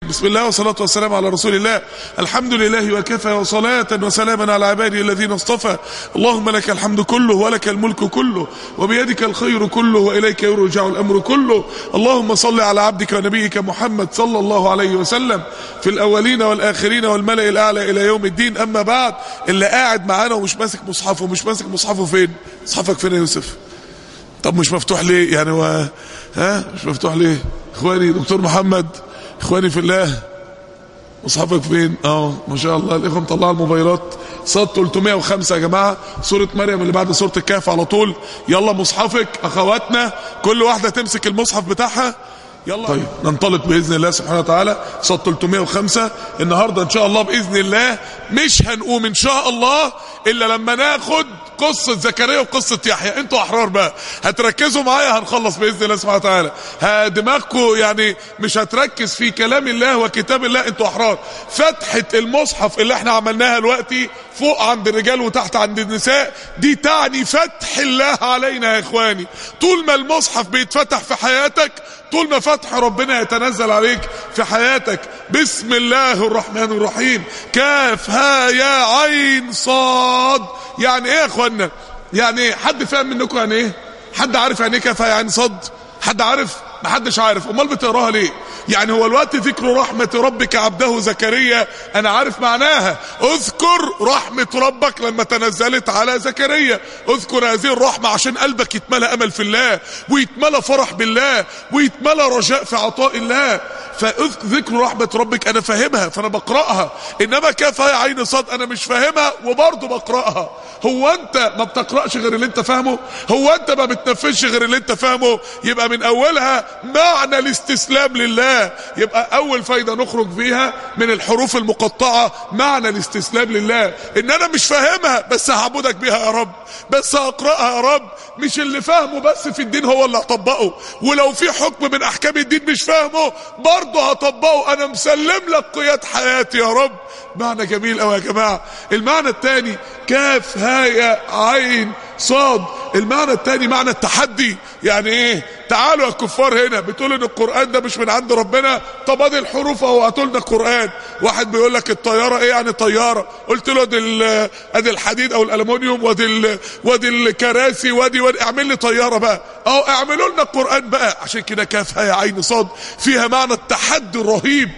بسم الله والصلاة والسلام على رسول الله. الحمد لله وكفى وصلاة وسلاما على عباده الذين اصطفى. اللهم لك الحمد كله ولك الملك كله وبيدك الخير كله وإليك يرجع الأمر كله. اللهم صل على عبدك ونبيك محمد صلى الله عليه وسلم في الأولين والآخرين والملأ الأعلى إلى يوم الدين. أما بعد، اللي قاعد معانا ومش ماسك مصحفه، مش ماسك مصحفه فين؟ مصحفك فين يا يوسف؟ طب مش مفتوح ليه يعني؟ مش مفتوح ليه؟ اخواني دكتور محمد، اخواني في الله، مصحفك فين؟ ما شاء الله الاخوه مطلعه الموبايلات. صاد 305 يا جماعه، سوره مريم اللي بعد سوره الكهف على طول. يلا مصحفك اخواتنا، كل واحده تمسك المصحف بتاعها. يلا طيب ننطلق باذن الله سبحانه وتعالى. صاد 305 النهارده ان شاء الله باذن الله. مش هنقوم ان شاء الله الا لما ناخد قصة زكريا وقصة يحيى. انتوا احرار بقى، هتركزوا معايا، هنخلص باذن الله سبحانه وتعالى. دماغكم يعني مش هتركز في كلام الله وكتاب الله، انتوا احرار. فتحة المصحف اللي احنا عملناها دلوقتي فوق عند الرجال وتحت عند النساء، دي تعني فتح الله علينا يا اخواني. طول ما المصحف بيتفتح في حياتك، طول ما فتح ربنا يتنزل عليك في حياتك. بسم الله الرحمن الرحيم. كاف ها يا عين صاد. يعني ايه يا اخوانا؟ يعني حد فاهم منكم يعني ايه؟ حد عارف يعني ايه كاف ها يا عين صاد؟ حد عارف؟ محدش عارف. امال بتقراها ليه؟ يعني هو الوقت ذكر رحمة ربك عبده زكريا، انا عارف معناها. اذكر رحمة ربك لما تنزلت على زكريا، اذكر هذه الرحمة عشان قلبك يتملى امل في الله، ويتملى فرح بالله، ويتملى رجاء في عطاء الله. فذكر رحمة ربك انا فاهمها فانا بقرأها، انما كاف يا عين صاد انا مش فاهمها وبرضه بقرأها. هو انت ما بتقرأش غير اللي انت فاهمه؟ هو انت ما بتنفذش غير اللي انت فاهمه؟ يبقى من اولها معنى الاستسلام لله. يبقى اول فايدة نخرج بيها من الحروف المقطعة معنى الاستسلام لله، ان انا مش فاهمها بس هعبدك بيها يا رب، بس هقرأها يا رب. مش اللي فاهمه بس في الدين هو اللي هطبقه، ولو في حكم من احكام الدين مش فاهمه برضه هطبقه. انا مسلم لك قياد حياتي يا رب. معنى جميل قوي يا جماعة. المعنى الثاني كاف ها يا عين صاد، المعنى الثاني معنى التحدي. يعني ايه؟ تعالوا يا كفار هنا بتقول ان القرآن ده مش من عند ربنا، طب ادي الحروف اهو هاتوا لنا القرآن. واحد بيقول لك الطيارة ايه يعني طيارة؟ قلت له ادي الحديد او الالومنيوم، وادي الكراسي، وادي اعمل لي طيارة بقى. اهو اعملوا لنا القرآن بقى. عشان كده كاف ها يا عين صاد فيها معنى التحدي الرهيب.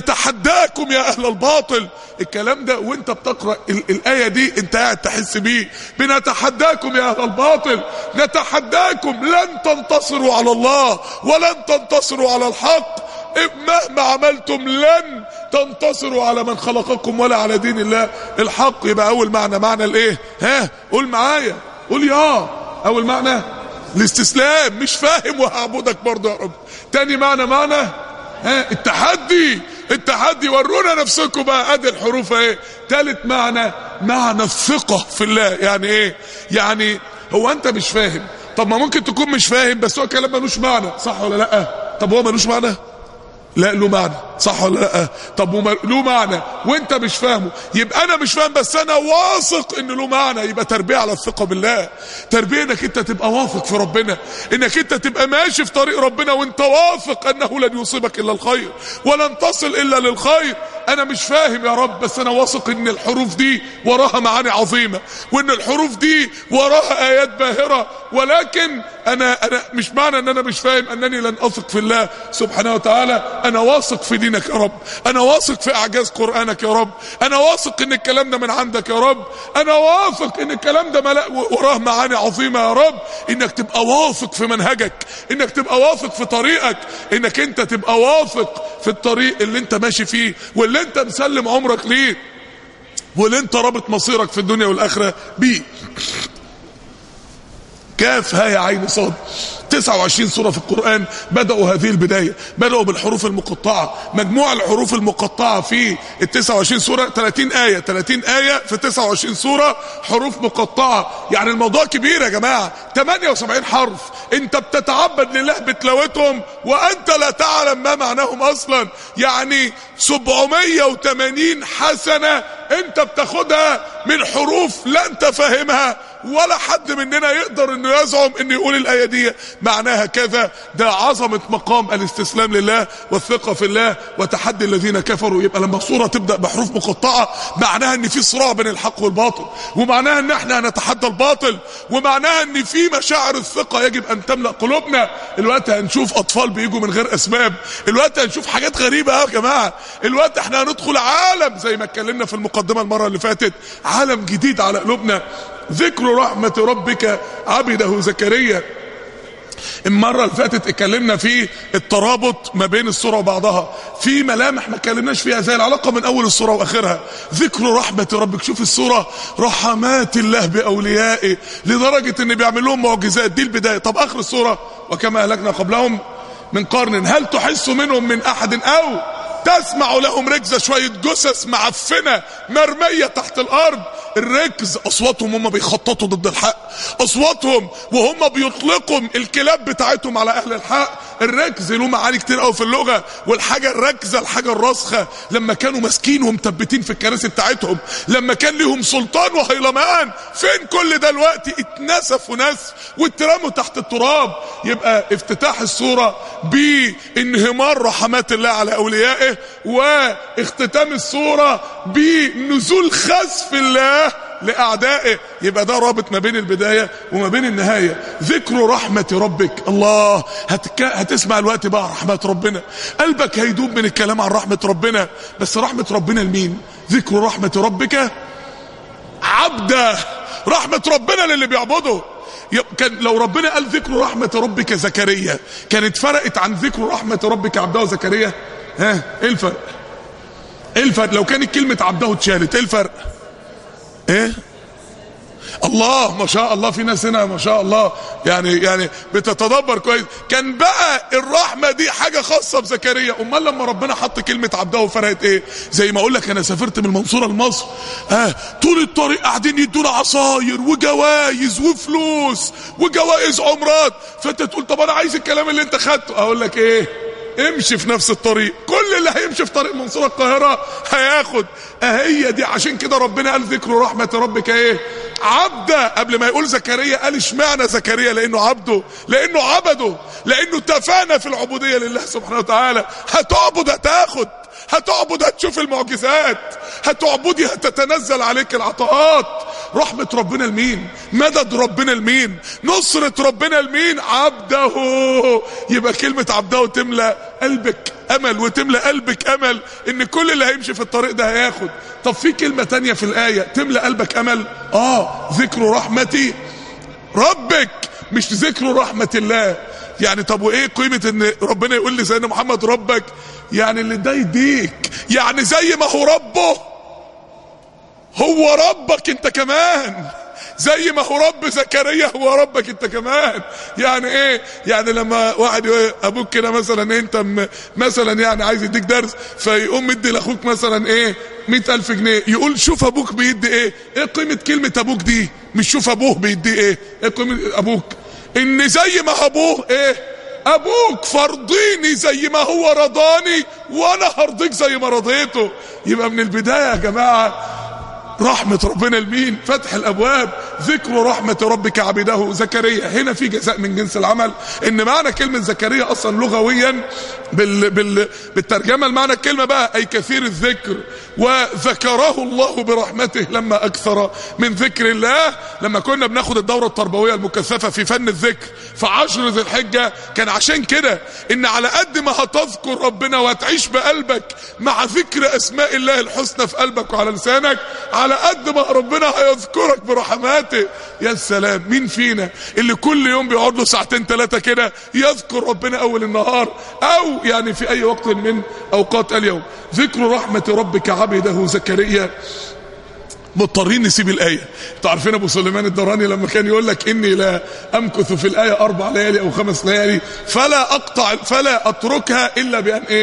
نتحداكم يا اهل الباطل. الكلام ده وانت بتقرأ الآية دي انت قاعد تحس بيه. بنتحداكم يا اهل الباطل، نتحداكم. لن تنتصروا على الله ولن تنتصروا على الحق. مهما عملتم لن تنتصروا على من خلقكم ولا على دين الله الحق. يبقى اول معنى الايه؟ قول معايا، قول يا. اول معنى الاستسلام، مش فاهم وهعبدك برضه يا رب. تاني معنى التحدي. ورونا نفسكم بقى. ادي الحروف ايه. تالت معنى الثقة في الله. يعني ايه؟ يعني هو انت مش فاهم. طب ما ممكن تكون مش فاهم بس هو كلام ملوش معنى، صح ولا لا؟ طب هو ملوش معنى؟ لا له معنى، صح ولا لا؟ طب له معنى وانت مش فاهمه. يبقى انا مش فاهم بس انا واثق ان له معنى. يبقى تربية على الثقة بالله، تربية انك انت تبقى واثق في ربنا، انك انت تبقى ماشي في طريق ربنا وانت واثق انه لن يصيبك الا الخير ولن تصل الا للخير. انا مش فاهم يا رب بس انا واثق ان الحروف دي وراها معاني عظيمة، وان الحروف دي وراها ايات باهرة. ولكن انا مش معنى ان انا مش فاهم انني لن اثق في الله سبحانه وتعالى. انا واثق في دينك يا رب، انا واثق في اعجاز قرآنك يا رب، انا واثق ان الكلام ده من عندك يا رب، انا واثق ان الكلام ده وراه معاني عظيمة يا رب. انك تبقى واثق في منهجك، انك تبقى واثق في طريقك، انك انت تبقى واثق في الطريق اللي انت ماشي فيه واللي انت مسلم عمرك ليه واللي انت رابط مصيرك في الدنيا والاخرة بيه. كاف ها يا عين صاد. 29 سورة في القرآن بدأوا هذه البداية، بدأوا بالحروف المقطعة. مجموع الحروف المقطعة في 29 سورة 30 آية. 30 آية في 29 سورة حروف مقطعة. يعني الموضوع كبير يا جماعة. 78 حرف انت بتتعبد لله بتلاوتهم وانت لا تعلم ما معناهم اصلا. يعني 780 حسنة انت بتاخدها من حروف لا انت فاهمها ولا حد مننا يقدر انه يزعم انه يقول الايه دي معناها كذا. ده عظمه مقام الاستسلام لله والثقه في الله وتحدي الذين كفروا. يبقى لما الصوره تبدا بحروف مقطعه معناها ان في صراع بين الحق والباطل، ومعناها ان احنا هنتحدى الباطل، ومعناها ان في مشاعر الثقه يجب ان تملا قلوبنا. الوقت هنشوف اطفال بيجوا من غير اسباب، الوقت هنشوف حاجات غريبه يا جماعه، الوقت احنا هندخل عالم زي ما اتكلمنا في المقدمه المره اللي فاتت، عالم جديد على قلوبنا. ذكر رحمة ربك عبده زكريا. المرة اللي فاتت اتكلمنا في الترابط ما بين السورة وبعضها، في ملامح ما اتكلمناش فيها زي العلاقة من اول السورة واخرها. ذكر رحمة ربك، شوف السورة رحمات الله باوليائه لدرجة ان بيعمل لهم معجزات، دي البداية. طب اخر السورة وكما اهلكنا قبلهم من قرن هل تحس منهم من احد او تسمع لهم ركزة، شوية جثث معفنة مرمية تحت الارض. الركز اصواتهم هم بيخططوا ضد الحق، اصواتهم وهم بيطلقوا الكلاب بتاعتهم على اهل الحق. الركز له معاني كتير قوي في اللغة، والحاجة الركزة الحاجة الراسخة لما كانوا ماسكين ومثبتين في الكراسي بتاعتهم، لما كان لهم سلطان وهيلمان. فين كل ده دلوقتي؟ اتنسف ونسف واترموا تحت التراب. يبقى افتتاح السورة بانهمار رحمات الله على اوليائه، واختتام السورة بنزول خسف الله لأعدائه. يبقى ده رابط ما بين البداية وما بين النهاية. ذكر رحمة ربك، الله هتسمع الوقت بقى رحمة ربنا، قلبك هيدوب من الكلام عن رحمة ربنا. بس رحمة ربنا لمين؟ ذكر رحمة ربك عبده، رحمة ربنا للي بيعبده. كان لو ربنا قال ذكر رحمة ربك زكريا كانت فرقت عن ذكر رحمة ربك عبده زكريا؟ ها ايه الفرق؟ ايه الفرق لو كانت كلمة عبده اتشالت؟ ايه الفرق؟ ايه الله ما شاء الله، في ناس هنا ما شاء الله يعني بتتدبر كويس. كان بقى الرحمة دي حاجة خاصة بزكريا. امال لما ربنا حط كلمة عبده فرقت ايه؟ زي ما اقول لك انا سافرت من المنصورة لمصر، طول الطريق قاعدين يدونا عصاير وجوايز وفلوس وجوائز عمرات، فانت تقول طب انا عايز الكلام اللي انت خدته. اقول لك ايه؟ امشي في نفس الطريق، كل اللي هيمشي في طريق منصورة القاهرة هياخد. هي دي عشان كده ربنا قال ذكر رحمة ربك ايه؟ عبده. قبل ما يقول زكريا قال اشمعنى زكريا؟ لانه عبده، لانه عبده، لانه تفانى في العبودية لله سبحانه وتعالى. هتعبد هتاخد، هتعبد هتشوف المعجزات، هتعبدي هتتنزل عليك العطاءات. رحمة ربنا لمين؟ مدد ربنا لمين؟ نصرة ربنا لمين؟ عبده. يبقى كلمة عبده تملأ قلبك امل وتملأ قلبك امل ان كل اللي هيمشي في الطريق ده هياخد. طب في كلمة تانية في الآية تملأ قلبك امل، ذكر رحمتي ربك، مش ذكر رحمة الله. يعني طب وايه قيمة ان ربنا يقول لي سيدنا محمد ربك؟ يعني اللي ده يديك، يعني زي ما هو ربه هو ربك انت كمان، زي ما هو رب زكريا هو ربك انت كمان. يعني ايه؟ يعني لما واحد ابوك كده مثلا انت مثلا يعني عايز يديك درس، فيقوم مدي لاخوك مثلا 100,000 جنيه، يقول شوف ابوك بيدي ايه. ايه قيمة كلمة ابوك دي؟ مش شوف ابوه بيدي ايه قيمة ابوك؟ ان زي ما ابوه ابوك فرضيني زي ما هو رضاني وانا هرضيك زي ما رضيته. يبقى من البداية يا جماعة رحمة ربنا لمين؟ فتح الابواب. ذكر رحمة ربك عبده زكريا، هنا في جزاء من جنس العمل. ان معنى كلمة زكريا اصلا لغويا بالترجمة المعنى الكلمة بقى اي كثير الذكر، وذكره الله برحمته لما اكثر من ذكر الله. لما كنا بناخد الدورة التربوية المكثفة في فن الذكر في 10 ذي الحجة، كان عشان كده ان على قد ما هتذكر ربنا وهتعيش بقلبك مع ذكر اسماء الله الحسنى في قلبك وعلى لسانك، على قد ما ربنا هيذكرك برحماته. يا سلام، مين فينا اللي كل يوم بيقعد له 2-3 كده يذكر ربنا اول النهار او يعني في اي وقت من اوقات اليوم؟ ذكر رحمة ربك عبده زكريا. مضطرين نسيب الآية. انتوا عارفين ابو سليمان الدراني لما كان يقول لك اني لا امكث في الآية 4 ليالي او 5 ليالي فلا اتركها الا بان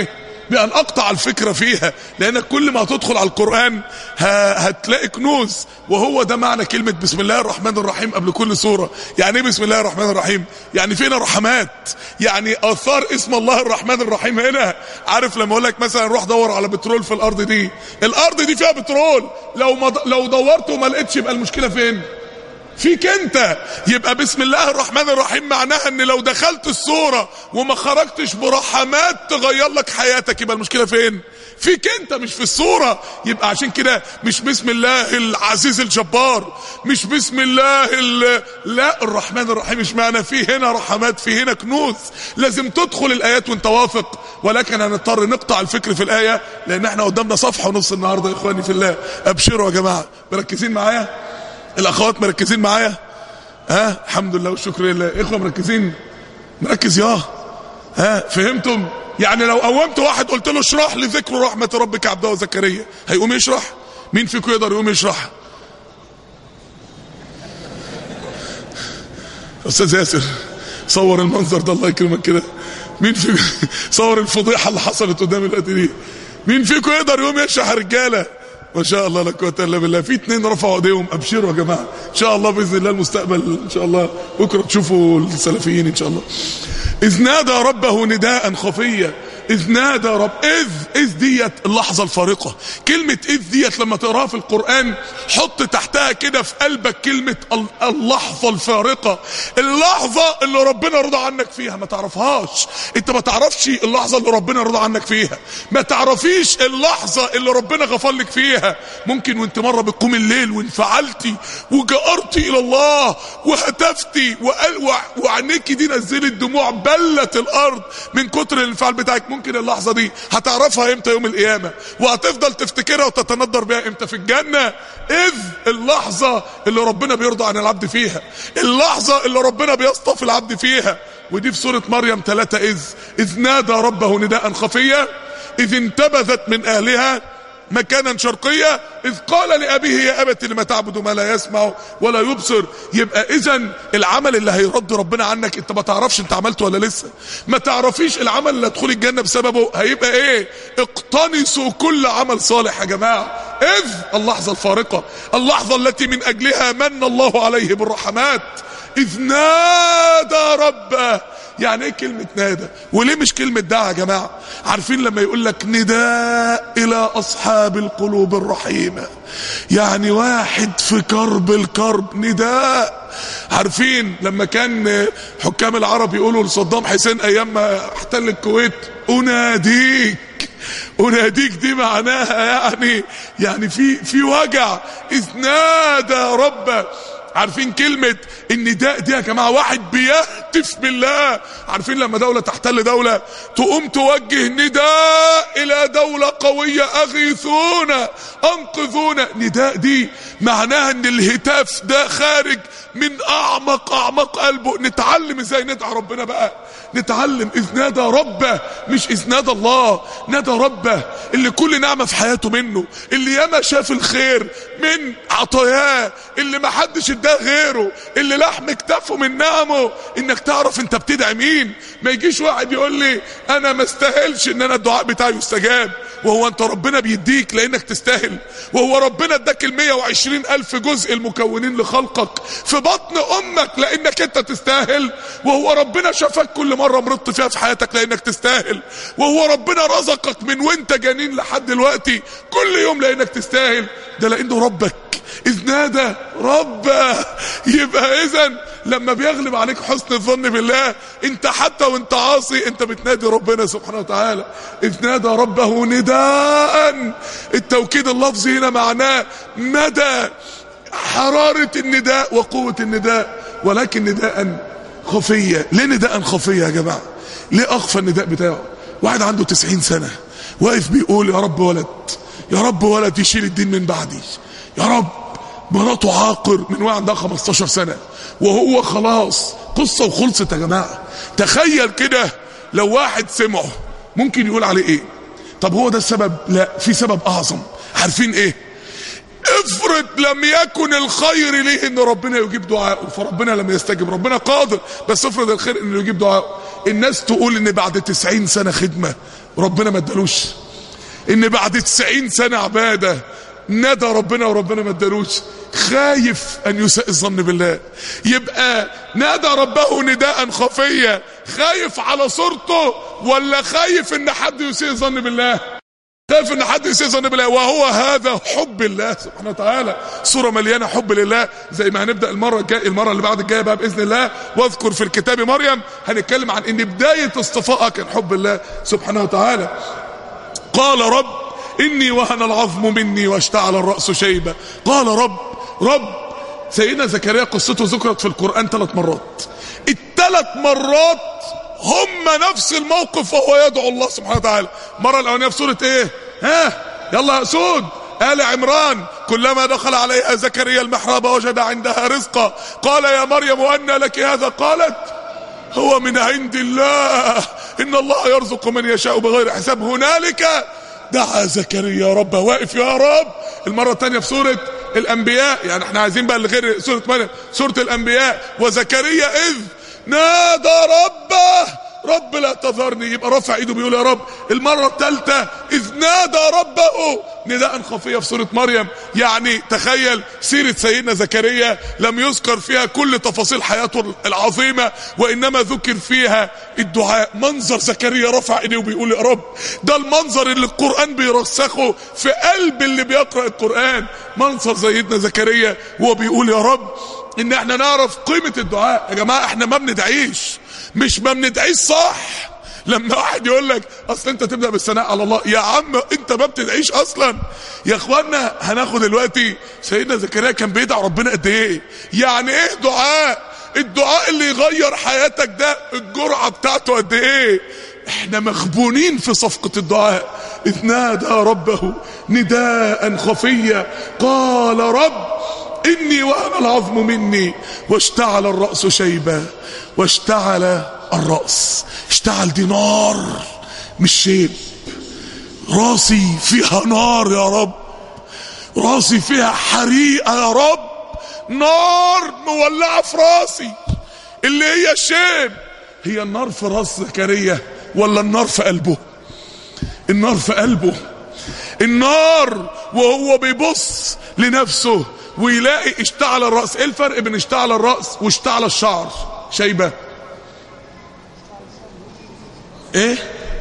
بأن أقطع الفكرة فيها، لأنك كل ما هتدخل على القرآن هتلاقي كنوز. وهو ده معنى كلمة بسم الله الرحمن الرحيم قبل كل سورة. يعني ايه بسم الله الرحمن الرحيم؟ يعني فينا رحمات، يعني آثار اسم الله الرحمن الرحيم هنا. عارف لما اقول لك مثلا روح دور على بترول في الأرض دي، الأرض دي فيها بترول، لو دورت وما لقيتش يبقى المشكلة فين؟ فيك انت. يبقى بسم الله الرحمن الرحيم معناها ان لو دخلت السورة وما خرجتش برحمات تغير لك حياتك، يبقى المشكلة فين؟ فيك انت مش في السورة. يبقى عشان كده مش بسم الله العزيز الجبار، مش بسم الله لا، الرحمن الرحيم مش معنى فيه هنا رحمات، فيه هنا كنوز. لازم تدخل الآيات وانت واثق، ولكن هنضطر نقطع الفكر في الآية، لان احنا قدامنا صفحة ونص النهاردة يا اخواني في الله. ابشروا يا جماعة، مركزين معايا؟ الاخوات مركزين معايا؟ الحمد لله والشكر لله. اخوة مركزين؟ مركز فهمتم؟ يعني لو قومت واحد قلت له اشرح لي ذكر رحمة ربك عبده وزكريا، هيقوم يشرح؟ مين فيكم يقدر يقوم يشرح؟ استاذ ياسر صور المنظر ده الله يكرمك كده. مين فيكم صور الفضيحة اللي حصلت قدام الوقت دي؟ مين فيكم يقدر يقوم يشرح يا رجاله؟ ما شاء الله لا قوه الا بالله. في 2 رفعوا ايديهم. ابشروا يا جماعه، ان شاء الله باذن الله المستقبل ان شاء الله بكره تشوفوا السلفيين ان شاء الله. اذ نادى ربه نداء خفيا، اذ نادى اذ ديت اللحظه الفارقه. كلمه اذ ديت لما تقراها في القران حط تحتها كده في قلبك كلمه اللحظه الفارقه، اللحظه اللي ربنا رضى عنك فيها. ما تعرفهاش انت، ما تعرفش اللحظه اللي ربنا رضى عنك فيها، ما تعرفيش اللحظه اللي ربنا غفر لك فيها. ممكن وانت مره بتقوم الليل وانفعلتي وجأرتي الى الله وهتفتي وعينيكي دي نزلت دموع بلت الارض من كتر الانفعال بتاعك. ممكن اللحظة دي هتعرفها امتى؟ يوم القيامة، وهتفضل تفتكرها وتتندر بها امتى؟ في الجنة. اذ اللحظة اللي ربنا بيرضى عن العبد فيها، اللحظة اللي ربنا بيصطفي العبد فيها. ودي في سورة مريم 3. اذ نادى ربه نداء خفيا، اذ انتبذت من اهلها مكانا شرقيا، اذ قال لابيه يا ابت لما تعبد ما لا يسمع ولا يبصر. يبقى اذا العمل اللي هيرد ربنا عنك انت ما تعرفش انت عملته ولا لسه، ما تعرفيش العمل اللي هتدخل الجنه بسببه هيبقى ايه. اقتنصوا كل عمل صالح يا جماعه. اذ اللحظه الفارقه، اللحظه التي من اجلها من الله عليه بالرحمات. اذ نادى ربه. يعني ايه كلمة نادى؟ وليه مش كلمة دعا يا جماعة؟ عارفين لما يقول لك نداء الى اصحاب القلوب الرحيمة، يعني واحد في كرب الكرب نداء. عارفين لما كان حكام العرب يقولوا لصدام حسين ايام ما احتل الكويت اناديك، اناديك دي معناها يعني في وجع. اذ نادى ربه. عارفين كلمة النداء دي يا جماعة واحد بيهتف بالله. عارفين لما دولة تحتل دولة تقوم توجه نداء الى دولة قوية، اغيثونا انقذونا. نداء دي معناها ان الهتاف ده خارج من اعمق قلبه. نتعلم ازاي ندعى ربنا بقى، نتعلم. اذ نادى ربه، مش اذ نادى الله، نادى ربه اللي كل نعمة في حياته منه، اللي ياما شاف الخير من عطاياه، اللي ما حدش اداه غيره، اللي لحم كتافه من نعمه. انك تعرف انت بتدعي مين. ما يجيش واحد يقول لي انا ما استاهلش ان انا الدعاء بتاعي يستجاب، وهو انت ربنا بيديك لانك تستاهل؟ وهو ربنا اداك 120,000 جزء المكونين لخلقك في بطن امك لانك انت تستاهل؟ وهو ربنا شافك كل مرة مرضت فيها في حياتك لانك تستاهل؟ وهو ربنا رزقك من وانت جنين لحد دلوقتي كل يوم لانك تستاهل؟ ده لانه ربك. اذ نادى ربه. يبقى اذا لما بيغلب عليك حسن الظن بالله انت حتى وانت عاصي انت بتنادي ربنا سبحانه وتعالى. اذ نادى ربه نداء. التوكيد اللفظي هنا معناه مدى حرارة النداء وقوة النداء، ولكن نداء خفية. ليه نداء خفية يا جماعة؟ ليه اخفى النداء بتاعه؟ واحد عنده 90 سنة واقف بيقول يا رب ولد، يا رب ولد يشيل الدين من بعدي، يا رب مراته عاقر من وهي عندها 15 سنة وهو خلاص قصة وخلصت يا جماعة. تخيل كده لو واحد سمعه ممكن يقول عليه ايه؟ طب هو ده السبب؟ لا، في سبب اعظم. عارفين ايه؟ افرض لم يكن الخير ليه ان ربنا يجيب دعاءه، فربنا لم يستجب. ربنا قادر، بس افرض الخير انه يجيب دعاءه. الناس تقول ان بعد 90 سنة خدمة ربنا ما ادالوش، ان بعد 90 سنة عبادة نادى ربنا وربنا ما ادالوش، خايف ان يساء الظن بالله، يبقى نادى ربه نداء خفيا، خايف على صورته ولا خايف ان حد يسيء الظن بالله؟ خايف ان حد يسيء الظن بالله، وهو هذا حب الله سبحانه وتعالى. سورة مليانة حب لله، زي ما هنبدأ المرة اللي بعد الجاية بقى بإذن الله. واذكر في الكتاب مريم، هنتكلم عن ان بداية اصطفائها كان حب الله سبحانه وتعالى. قال رب إني وهن العظم مني واشتعل الرأس شيبة. قال رب سيدنا زكريا قصته ذكرت في القرآن 3 مرات، ال3 مرات هم نفس الموقف وهو يدعو الله سبحانه وتعالى. مرة الأولانية في سورة ايه؟ يلا يا أسود آل عمران، كلما دخل عليها زكريا المحراب وجد عندها رزقا قال يا مريم أنى لك هذا؟ قالت هو من عند الله إن الله يرزق من يشاء بغير حساب. هنالك دعا زكريا ربه، واقف يا رب. المرة الثانية في سورة الأنبياء، يعني احنا عايزين بقى لغير سورة مريم، سورة الأنبياء، وزكريا إذ نادى ربه رب لا تذرني، يبقى رفع ايده بيقول يا رب. المرة الثالثة إذ نادى ربه نداء خفيا في سورة مريم. يعني تخيل سيرة سيدنا زكريا لم يذكر فيها كل تفاصيل حياته العظيمة، وإنما ذكر فيها الدعاء. منظر زكريا رفع ايده وبيقول يا رب، ده المنظر اللي القرآن بيرسخه في قلب اللي بيقرأ القرآن. منظر سيدنا زكريا وهو بيقول يا رب. ان احنا نعرف قيمة الدعاء يا جماعة، احنا ما بندعيش، مش ما بندعيش صح. لما واحد يقول لك اصل انت تبدأ بالثناء على الله، يا عم انت ما بتدعيش اصلا. يا اخوانا هناخد دلوقتي سيدنا زكريا كان بيدعي ربنا قد ايه. يعني ايه دعاء؟ الدعاء اللي يغير حياتك ده الجرعة بتاعته قد ايه. احنا مغبونين في صفقة الدعاء. اذ نادى ربه نداء خفيا قال رب إني وهن العظم مني واشتعل الرأس شيبا. واشتعل الرأس، اشتعل دي نار مش شيب. راسي فيها نار يا رب، راسي فيها حريقة يا رب، نار مولعة في راسي. اللي هي الشيب هي النار في راس زكريا ولا النار في قلبه؟ النار في قلبه. النار وهو بيبص لنفسه ويلاقي اشتعل الرأس. ايه الفرق بين اشتعل الرأس واشتعل الشعر شيبة؟ ايه؟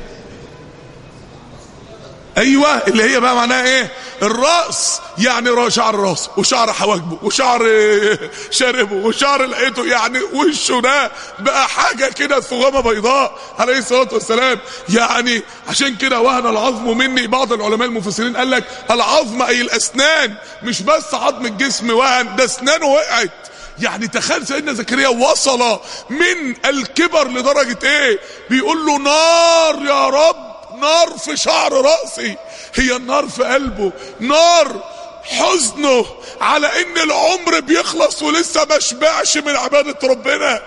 ايوه، اللي هي بقى معناها ايه؟ الرأس يعني شعر راسه وشعر حواجبه وشعر شاربه وشعر لقيته، يعني وشه ده بقى حاجة كده ثغامة بيضاء عليه الصلاة والسلام. يعني عشان كده وهن العظم مني. بعض العلماء المفسرين قال لك العظم اي الاسنان، مش بس عظم الجسم وهن، ده اسنانه وقعت. يعني تخيل سيدنا زكريا وصل من الكبر لدرجة ايه؟ بيقول له نار يا رب، نار في شعر رأسي. هي النار في قلبه، نار حزنه على ان العمر بيخلص ولسه ما شبعش من عبادة ربنا،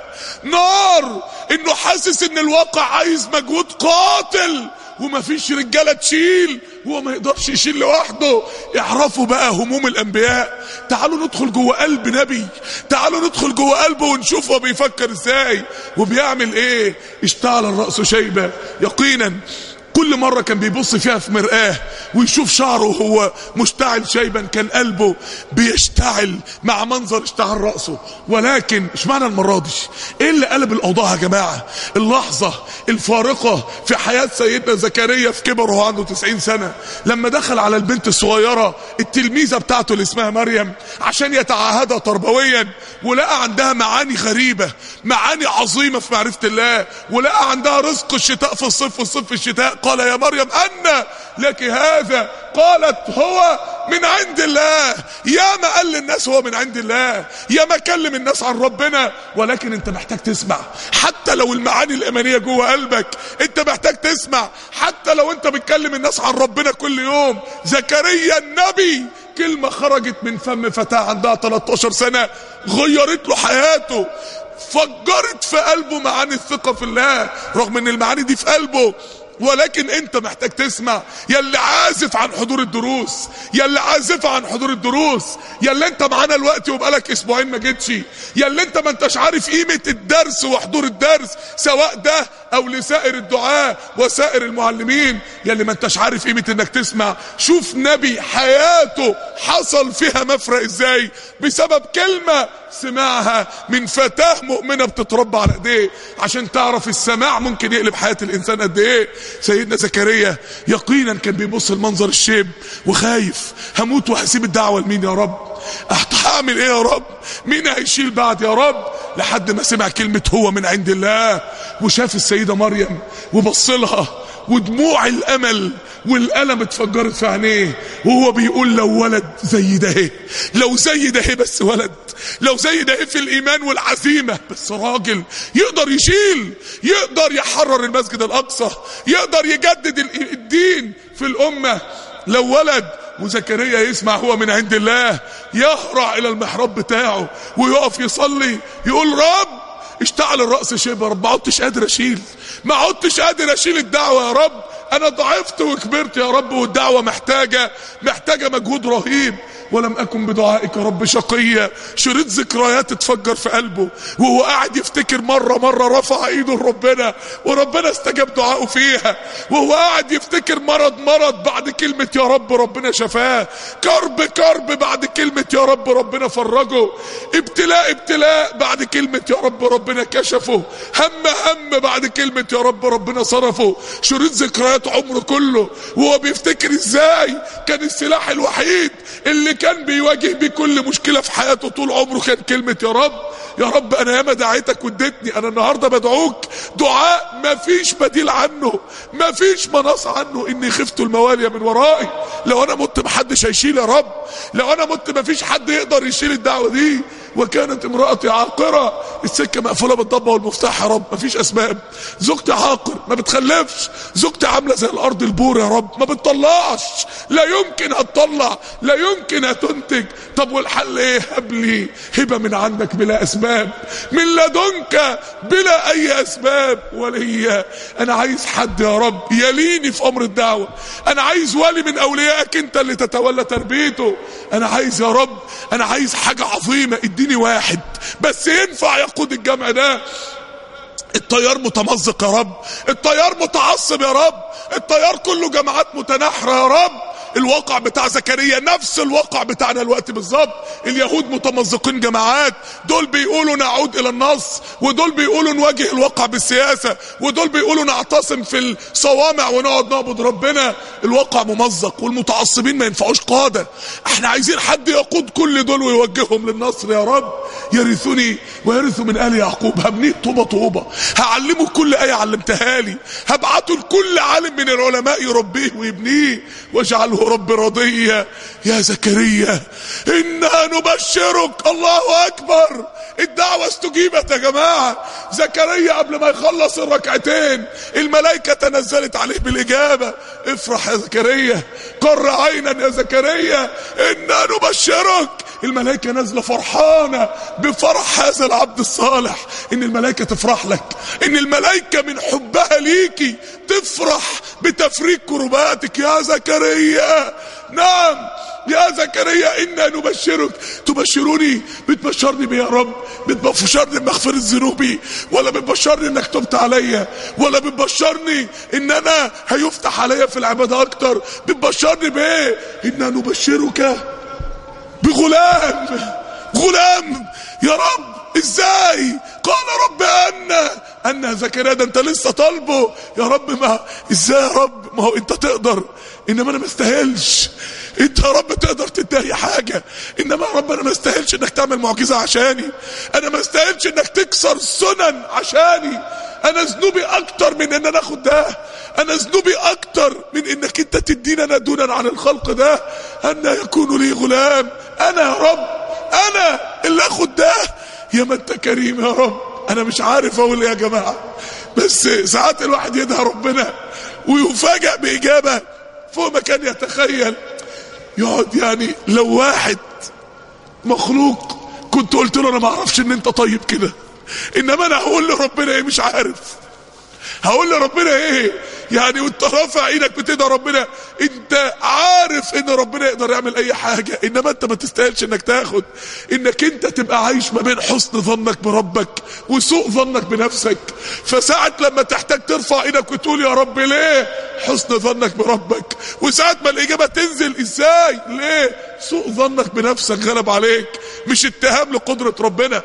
نار انه حاسس ان الواقع عايز مجهود قاتل ومفيش رجالة تشيل وهو ما يقدرش يشيل لوحده. اعرفوا بقى هموم الانبياء. تعالوا ندخل جوه قلب نبي، تعالوا ندخل جوه قلبه ونشوف هو بيفكر ازاي وبيعمل ايه. اشتعل الرأس شيبة. يقينا كل مرة كان بيبص فيها في مرآة ويشوف شعره وهو مشتعل شيبا، كان قلبه بيشتعل مع منظر اشتعل رأسه. ولكن ايش معنى المرة دي؟ ايه اللي قلب الاوضاع يا جماعة؟ اللحظة الفارقة في حياة سيدنا زكريا في كبره وهو عنده 90 سنة، لما دخل على البنت الصغيرة التلميذة بتاعته اللي اسمها مريم عشان يتعاهدها تربويا، ولقى عندها معاني غريبة، معاني عظيمة في معرفة الله، ولقى عندها رزق الشتاء في الصيف والصيف في الشتاء. قال يا مريم أنى لك هذا؟ قالت هو من عند الله. يا ما قال للناس هو من عند الله، يا ما كلم الناس عن ربنا، ولكن انت محتاج تسمع. حتى لو المعاني الإيمانية جوه قلبك انت محتاج تسمع. حتى لو انت بتكلم الناس عن ربنا كل يوم. زكريا النبي كلمة خرجت من فم فتاة عندها 13 سنة غيرت له حياته، فجرت في قلبه معاني الثقة في الله، رغم ان المعاني دي في قلبه ولكن انت محتاج تسمع. يا اللي عازف عن حضور الدروس، يا اللي عازف عن حضور الدروس، يا اللي انت معانا الوقت وبقالك اسبوعين ما جيتش، يا اللي انت ما انتش عارف قيمة الدرس وحضور الدرس سواء ده او لسائر الدعاة وسائر المعلمين، يا اللي ما انتش عارف قيمة انك تسمع. شوف نبي حياته حصل فيها مفرق ازاي بسبب كلمة سمعها من فتاة مؤمنة بتتربى على ايديه، عشان تعرف السماع ممكن يقلب حياة الانسان قد ايه. سيدنا زكريا يقينا كان بيبص المنظر الشيب وخايف، هموت وهسيب الدعوة لمين يا رب؟ هعمل ايه يا رب؟ مين هيشيل بعد يا رب؟ لحد ما سمع كلمة هو من عند الله، وشاف السيدة مريم وبص لها ودموع الامل والألم اتفجرت في عينيه وهو بيقول لو ولد زي ده، لو زي ده بس ولد، لو زي ده في الإيمان والعزيمة بس راجل يقدر يشيل، يقدر يحرر المسجد الأقصى، يقدر يجدد الدين في الأمة. لو ولد. وزكريا يسمع هو من عند الله، يهرع إلى المحراب بتاعه ويقف يصلي يقول رب اشتعل الرأس شبه، رب ما عدتش قادر أشيل، ما عدتش قادر أشيل الدعوة يا رب، انا ضعفت وكبرت يا رب، والدعوة محتاجة مجهود رهيب. ولم اكن بدعائك رب شقيا. شريط ذكريات اتفجر في قلبه وهو قاعد يفتكر مرة رفع ايده لربنا وربنا استجاب دعائه فيها، وهو قاعد يفتكر مرض بعد كلمة يا رب ربنا شفاه، كرب بعد كلمة يا رب ربنا فرجه، ابتلاء بعد كلمة يا رب ربنا كشفه، هم بعد كلمة يا رب ربنا صرفه. شريط ذكريات عمره كله وهو بيفتكر ازاي كان السلاح الوحيد اللي كان بيواجه بيه كل مشكلة في حياته طول عمره كان كلمة يا رب انا ياما دعيتك واديتني، انا النهاردة بدعوك دعاء ما فيش بديل عنه، ما فيش مناص عنه، اني خفت الموالي من ورائي، لو انا مت محدش هيشيل يا رب، لو انا مت ما فيش حد يقدر يشيل الدعوة دي. وكانت امرأتي عاقرة، السكة مقفولة بالضبة والمفتاح يا رب، ما فيش اسباب، زوجتي عاقر ما بتخلفش، زوجتي عاملة زي الارض البور يا رب ما بتطلعش، لا يمكن هتطلع، لا يمكن هتنتج. طب والحل ايه؟ هب لي هبة من عندك بلا اسباب، من لدنك بلا اي اسباب وليا. انا عايز حد يا رب يليني في امر الدعوة، انا عايز ولي من اوليائك انت اللي تتولى تربيته، انا عايز يا رب، انا عايز حاجة عظيمة، اديني واحد بس ينفع يقود الجمع ده. التيار متمزق يا رب، التيار متعصب يا رب، التيار كله جماعات متناحرة يا رب. الواقع بتاع زكريا نفس الواقع بتاعنا الوقت بالظبط، اليهود متمزقين جماعات، دول بيقولوا نعود الى النص، ودول بيقولوا نواجه الواقع بالسياسة، ودول بيقولوا نعتصم في الصوامع ونقعد نعبد ربنا. الواقع ممزق والمتعصبين ما ينفعوش قادة، احنا عايزين حد يقود كل دول ويوجههم للنصر يا رب. يرثني ويرث من آل يعقوب، هبنيه طوبة، هعلمه كل آية علمتها لي، هبعته لكل عالم من العلماء يربيه ويبنيه، واجعله رب رضية. يا زكريا إنا نبشرك، الله أكبر، الدعوة استجيبت يا جماعة. زكريا قبل ما يخلص الركعتين الملائكة تنزلت عليه بالإجابة، افرح يا زكريا، قر عينا يا زكريا، إنا نبشرك. الملائكة نازلة فرحانة بفرح هذا العبد الصالح، ان الملائكة تفرح لك، ان الملائكة من حبها ليكي تفرح بتفريج كرباتك يا زكريا. نعم يا زكريا إنا نبشرك. تبشروني، بتبشرني بيه يا رب؟ بتبشرني بمغفرة ذنوبي، ولا بتبشرني انك تبت عليا، ولا بتبشرني ان انا هيفتح عليا في العبادة اكتر؟ بتبشرني بايه؟ إنا نبشرك بغلام يا رب. ازاي؟ قال رب أن زكريا ده انت لسه طالبه يا رب، ما ازاي يا رب؟ ما هو انت تقدر، انما انا ما استاهلش. انت يا رب تقدر تدي حاجة، انما يا رب انا ما استاهلش انك تعمل معجزة عشاني، انا ما استاهلش انك تكسر السنن عشاني، انا ذنوبي اكتر من ان انا اخد ده، انا ذنوبي اكتر من انك انت تدينا انا دونا عن الخلق ده. ان يكون لي غلام، انا يا رب انا اللي اخد ده. يا ما انت كريم يا رب. انا مش عارف اقول ايه يا جماعة، بس ساعات الواحد يدعي ربنا ويفاجأ باجابة فوق ما كان يتخيل. يقعد يعني لو واحد مخلوق كنت قلت له انا ما اعرفش ان انت طيب كده، انما انا هقول لربنا ايه؟ مش عارف هقول لربنا ايه. يعني وانت رافع ايدك بتدعي ربنا انت عارف ان ربنا يقدر يعمل اي حاجة، انما انت ما تستاهلش انك تاخد، انك انت تبقى عايش ما بين حسن ظنك بربك وسوء ظنك بنفسك. فساعة لما تحتاج ترفع ايدك وتقول يا رب ليه حسن ظنك بربك، وساعة ما الاجابة تنزل ازاي ليه سوء ظنك بنفسك غلب عليك، مش اتهام لقدرة ربنا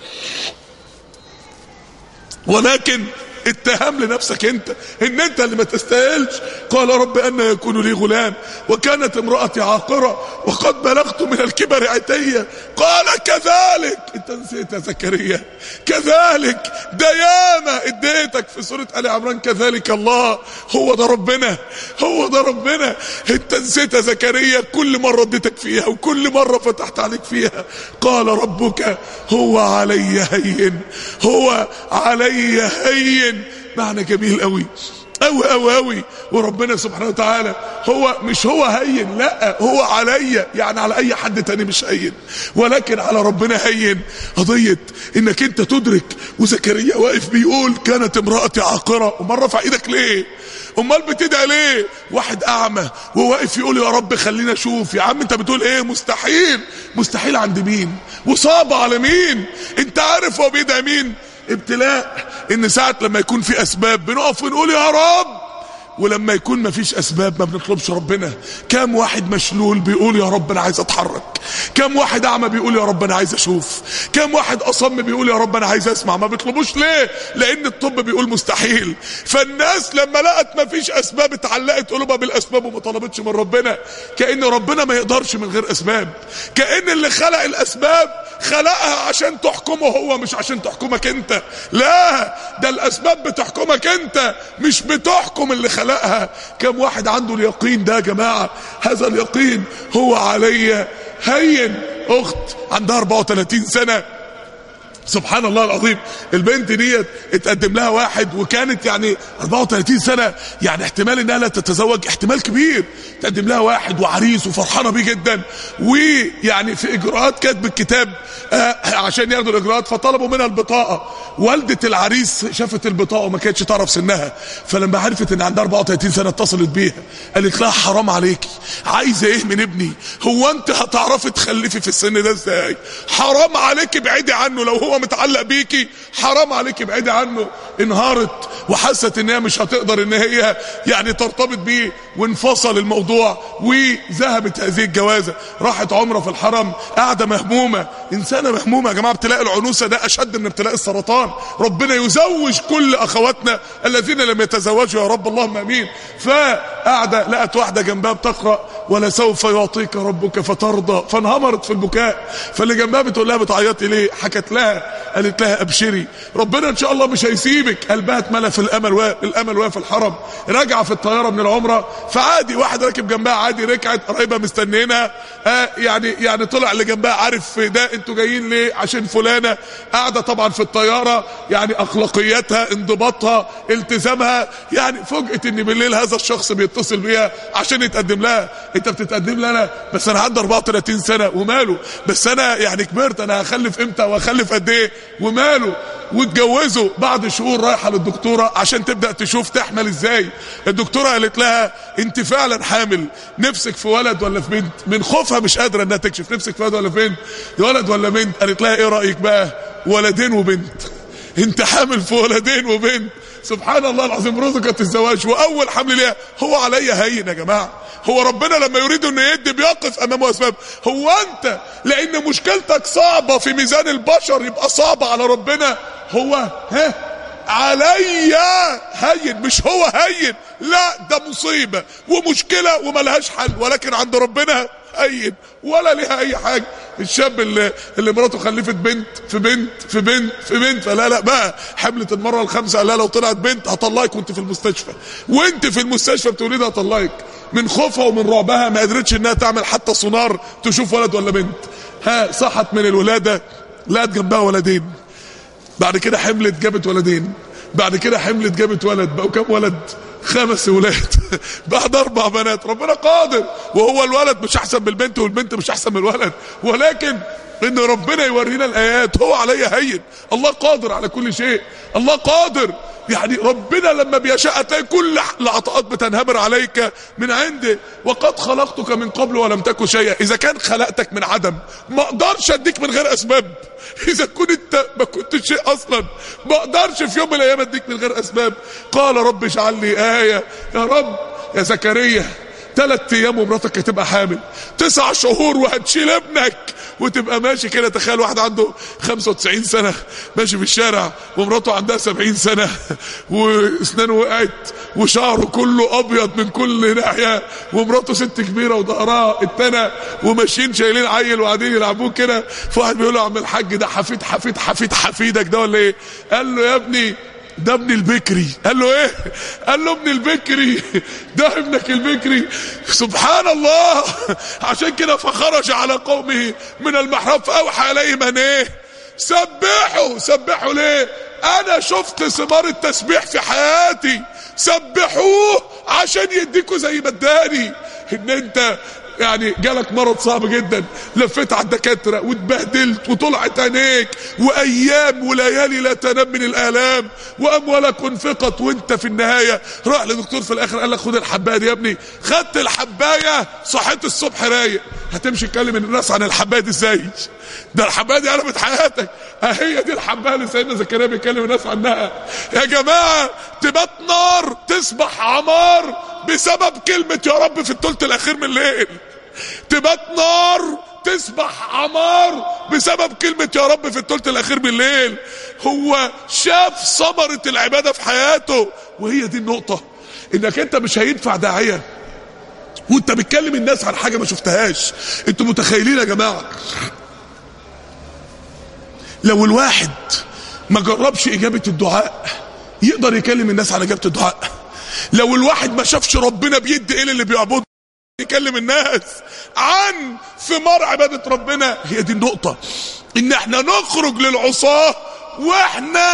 ولكن اتهام لنفسك انت ان انت اللي ما تستاهلش. قال رب ان يكون لي غلام وكانت امرأتي عاقرة وقد بلغت من الكبر عتيا. قال كذلك، انت نسيت يا زكريا، كذلك ده ياما اديتك في سورة آل عمران، كذلك الله، هو ده ربنا، هو ده ربنا. انت نسيت يا زكريا كل مرة اديتك فيها وكل مرة فتحت عليك فيها. قال ربك هو علي هين، هو علي هين، معنى جميل قوي قوي قوي قوي. وربنا سبحانه وتعالى هو مش هو هين، لا هو عليا، يعني على اي حد تاني مش هين ولكن على ربنا هين. قضية انك انت تدرك، وزكريا واقف بيقول كانت امرأتي عاقرة، امال رفع ايدك ليه؟ امال بتدعي ليه؟ واحد اعمى وواقف يقول يا رب خلينا اشوف. يا عم انت بتقول ايه؟ مستحيل. مستحيل عند مين؟ وصعب على مين؟ انت عارف هو بيدعي مين؟ ابتلاء. ان ساعة لما يكون في اسباب بنقف ونقول يا رب، ولما يكون ما فيش اسباب ما بنطلبش ربنا. كم واحد مشلول بيقول يا رب انا عايز اتحرك، كم واحد اعمى بيقول يا رب انا عايز اشوف، كم واحد اصم بيقول يا رب انا عايز اسمع. ما بيطلبوش ليه؟ لان الطب بيقول مستحيل. فالناس لما لقت ما فيش اسباب اتعلقت قلوبها بالاسباب وما طلبتش من ربنا، كأن ربنا ما يقدرش من غير اسباب، كأن اللي خلق الاسباب خلقها عشان تحكمه هو مش عشان تحكمك انت. لا، ده الاسباب بتحكمك انت مش بتحكم اللي خلقها. كم واحد عنده اليقين ده يا جماعة؟ هذا اليقين هو علي هين. اخت عندها 34 سنة، سبحان الله العظيم، البنت ديت اتقدم لها واحد وكانت يعني 34 سنة، يعني احتمال انها لا تتزوج احتمال كبير. تقدم لها واحد وعريس وفرحانة بيه جدا، ويعني في اجراءات كاتب الكتاب عشان ياخدوا الاجراءات، فطلبوا منها البطاقة. والدة العريس شافت البطاقة وما كانتش تعرف سنها، فلما عرفت ان عندها 34 سنة اتصلت بيها قالت لها حرام عليكي، عايزة ايه من ابني؟ هو انت هتعرفي تخلفي في السن ده ازاي؟ حرام عليكي ابعدي عنه، لو هو متعلق بيكي حرام عليكي ابعدي عنه. انهارت وحست ان هي مش هتقدر ان هي يعني ترتبط بيه، وانفصل الموضوع وذهبت هذه الجوازة. راحت عمرة في الحرم، قاعدة مهمومة، انسانة مهمومة يا جماعة. ابتلاء العنوسة ده اشد من ابتلاء السرطان. ربنا يزوج كل اخواتنا الذين لم يتزوجوا يا رب، اللهم امين. فقاعدة لقت واحدة جنبها بتقرأ ولسوف يعطيك ربك فترضى، فانهمرت في البكاء. فاللي جنبها بتقول لها بتعيطي ليه؟ حكت لها، قالت لها ابشري ربنا ان شاء الله مش هيسيبك. قلبها اتملى في الامل وهي في الحرم. راجعه في الطياره من العمره، فعادي واحد راكب جنبها عادي، ركعت قريبه مستنينها، يعني طلع اللي جنبها عارف ده انتوا جايين ليه؟ عشان فلانه. قاعده طبعا في الطياره، يعني اخلاقياتها، انضباطها، التزامها، يعني فوجئت ان بالليل هذا الشخص بيتصل بيها عشان يتقدم لها. انت بتتقدم لي انا؟ بس انا عندي 34 سنه وماله؟ بس انا يعني كبرت، انا هخلف امتى وهخلف قد ايه وماله؟ واتجوزوا. بعد شهور رايحه للدكتوره عشان تبدا تشوف تحمل ازاي. الدكتوره قالت لها انت فعلا حامل، نفسك في ولد ولا في بنت؟ من خوفها مش قادره انها تكشف، نفسك في ولد ولا في بنت؟ ولد ولا بنت؟ قالت لها ايه رايك بقى؟ ولدين وبنت. انت حامل في ولدين وبنت. سبحان الله العظيم، رزقت الزواج واول حمل ليها. هو عليا هين يا جماعه. هو ربنا لما يريد انه يدي بيقف امامه اسباب. هو انت لان مشكلتك صعبه في ميزان البشر يبقى صعبه على ربنا؟ هو عليا هين، مش هو هين، لا ده مصيبه ومشكله وملهاش حل، ولكن عند ربنا هين ولا ليها اي حاجه. الشاب اللي مراته خلفت بنت في بنت في بنت في بنت، فلا لا بقى حملت المره الخامسه، قال لها لو طلعت بنت هطلقك وانت في المستشفى، وانت في المستشفى بتولدها هطلقك. من خوفها ومن رعبها ما قدرتش انها تعمل حتى سونار تشوف ولد ولا بنت. صحت من الولاده لقت جنبها ولدين. بعد كده حملت جابت ولدين. بعد كده حملت جابت ولد. بقوا كام ولد؟ 5 ولاد بعد 4 بنات. ربنا قادر، وهو الولد مش احسن من البنت والبنت مش احسن من الولد، ولكن ان ربنا يورينا الايات. هو عليا هين، الله قادر على كل شيء، الله قادر. يعني ربنا لما بيشاء تلاقي كل العطاءات بتنهمر عليك من عنده. وقد خلقتك من قبل ولم تكن شيئا. اذا كان خلقتك من عدم ما اقدرش اديك من غير اسباب. اذا كنت ما كنتش شيء اصلا ما اقدرش في يوم من الايام اديك من غير اسباب. قال رب اجعل لي آية. يا رب يا زكريا 3 ايام ومراتك هتبقى حامل، 9 شهور وهتشيل ابنك وتبقى ماشي كده. تخيل واحد عنده 95 سنة ماشي في الشارع ومراته عندها 70 سنة واسنانه وقعت وشعره كله ابيض من كل ناحية ومراته ست كبيرة وظهرها اتنى وماشيين شايلين عيل وقاعدين يلعبوه كده. فواحد بيقول له يا عم الحاج ده حفيدك ده ولا ايه؟ قال له يا ابني ده ابن البكري. قال له ايه؟ قال له ابن البكري ده ابنك البكري. سبحان الله. عشان كده فخرج على قومه من المحراب فاوحى اليهم ان ايه؟ سبحوا ليه؟ انا شفت ثمار التسبيح في حياتي، سبحوه عشان يديكوا زي ما اداني. ان انت يعني جالك مرض صعب جدا، لفيت على الدكاتره واتبهدلت وطلعت عينيك وايام وليالي لا تنام من الالام واموالك انفقت، وانت في النهايه راح لدكتور في الاخر قال لك خد الحبايه دي يا ابني. خدت الحبايه صحيت الصبح رايق. هتمشي تكلم الناس عن الحبايه دي ازاي؟ ده الحبايه دي قلبت حياتك. هي دي الحبايه اللي سيدنا زكريا بيكلم الناس عنها. يا جماعه تبات نار تصبح عمار بسبب كلمه يا رب في الثلث الاخير من الليل. تبات نار تصبح عمار بسبب كلمة يا رب في الثلث الاخير من الليل. هو شاف ثمرة العبادة في حياته. وهي دي النقطة، انك انت مش هينفع داعية وانت بتكلم الناس عن حاجة ما شفتهاش. انتوا متخيلين يا جماعة لو الواحد ما جربش اجابة الدعاء يقدر يكلم الناس عن اجابة الدعاء؟ لو الواحد ما شافش ربنا بيدي ايه اللي بيعبده يكلم الناس عن ثمار عبادة ربنا؟ هي دي النقطة، ان احنا نخرج للعصاة واحنا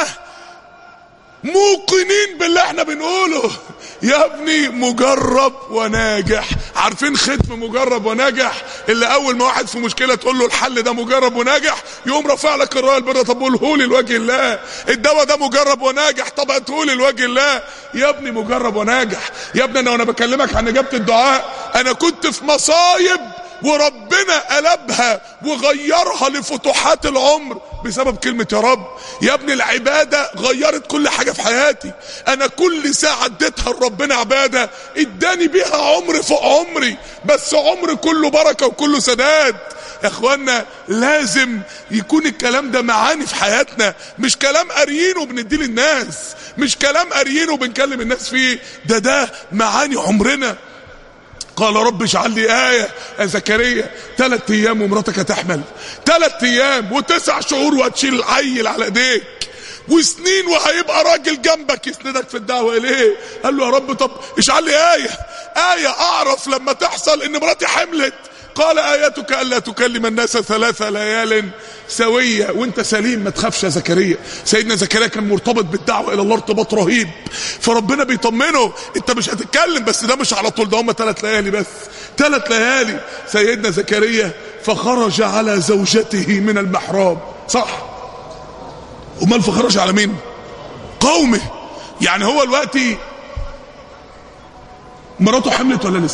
موقنين باللي احنا بنقوله. يا ابني مجرب وناجح. عارفين ختم مجرب وناجح؟ اللي اول ما واحد في مشكلة تقول له الحل ده مجرب وناجح يقوم رافع لك الرايه البيضاء. طب قوله لي لوجه الله. الدواء ده مجرب وناجح، طب هاتهولي لي لوجه الله. يا ابني مجرب وناجح. يا ابني انا وانا بكلمك عن اجابة الدعاء انا كنت في مصايب وربنا قلبها وغيرها لفتوحات العمر بسبب كلمة يا رب. يا ابني العبادة غيرت كل حاجة في حياتي. انا كل ساعة اديتها لربنا عبادة اداني بيها عمر فوق عمري، بس عمر كله بركة وكله سداد. يا اخوانا لازم يكون الكلام ده معاني في حياتنا، مش كلام قاريينه بنديه للناس، مش كلام قاريينه بنكلم الناس فيه. ده معاني عمرنا. قال رب اجعل لي آية. يا زكريا 3 ايام ومراتك هتحمل، 3 ايام و9 شهور وهتشيل العيل على ايديك، وسنين وهيبقى راجل جنبك يسندك في الدعوة اليه. قال له يا رب طب اجعل لي آية اعرف لما تحصل ان مراتي حملت. قال آياتك ألا تكلم الناس 3 ليال سوية. وانت سليم ما تخافش يا زكريا. سيدنا زكريا كان مرتبط بالدعوة الى الله ارتباط رهيب، فربنا بيطمنه انت مش هتتكلم، بس ده مش على طول، ده هم 3 ليالي بس، 3 ليالي. سيدنا زكريا فخرج على زوجته من المحراب. صح، امال فخرج على مين؟ قومه. يعني هو دلوقتي مراته حملت ولا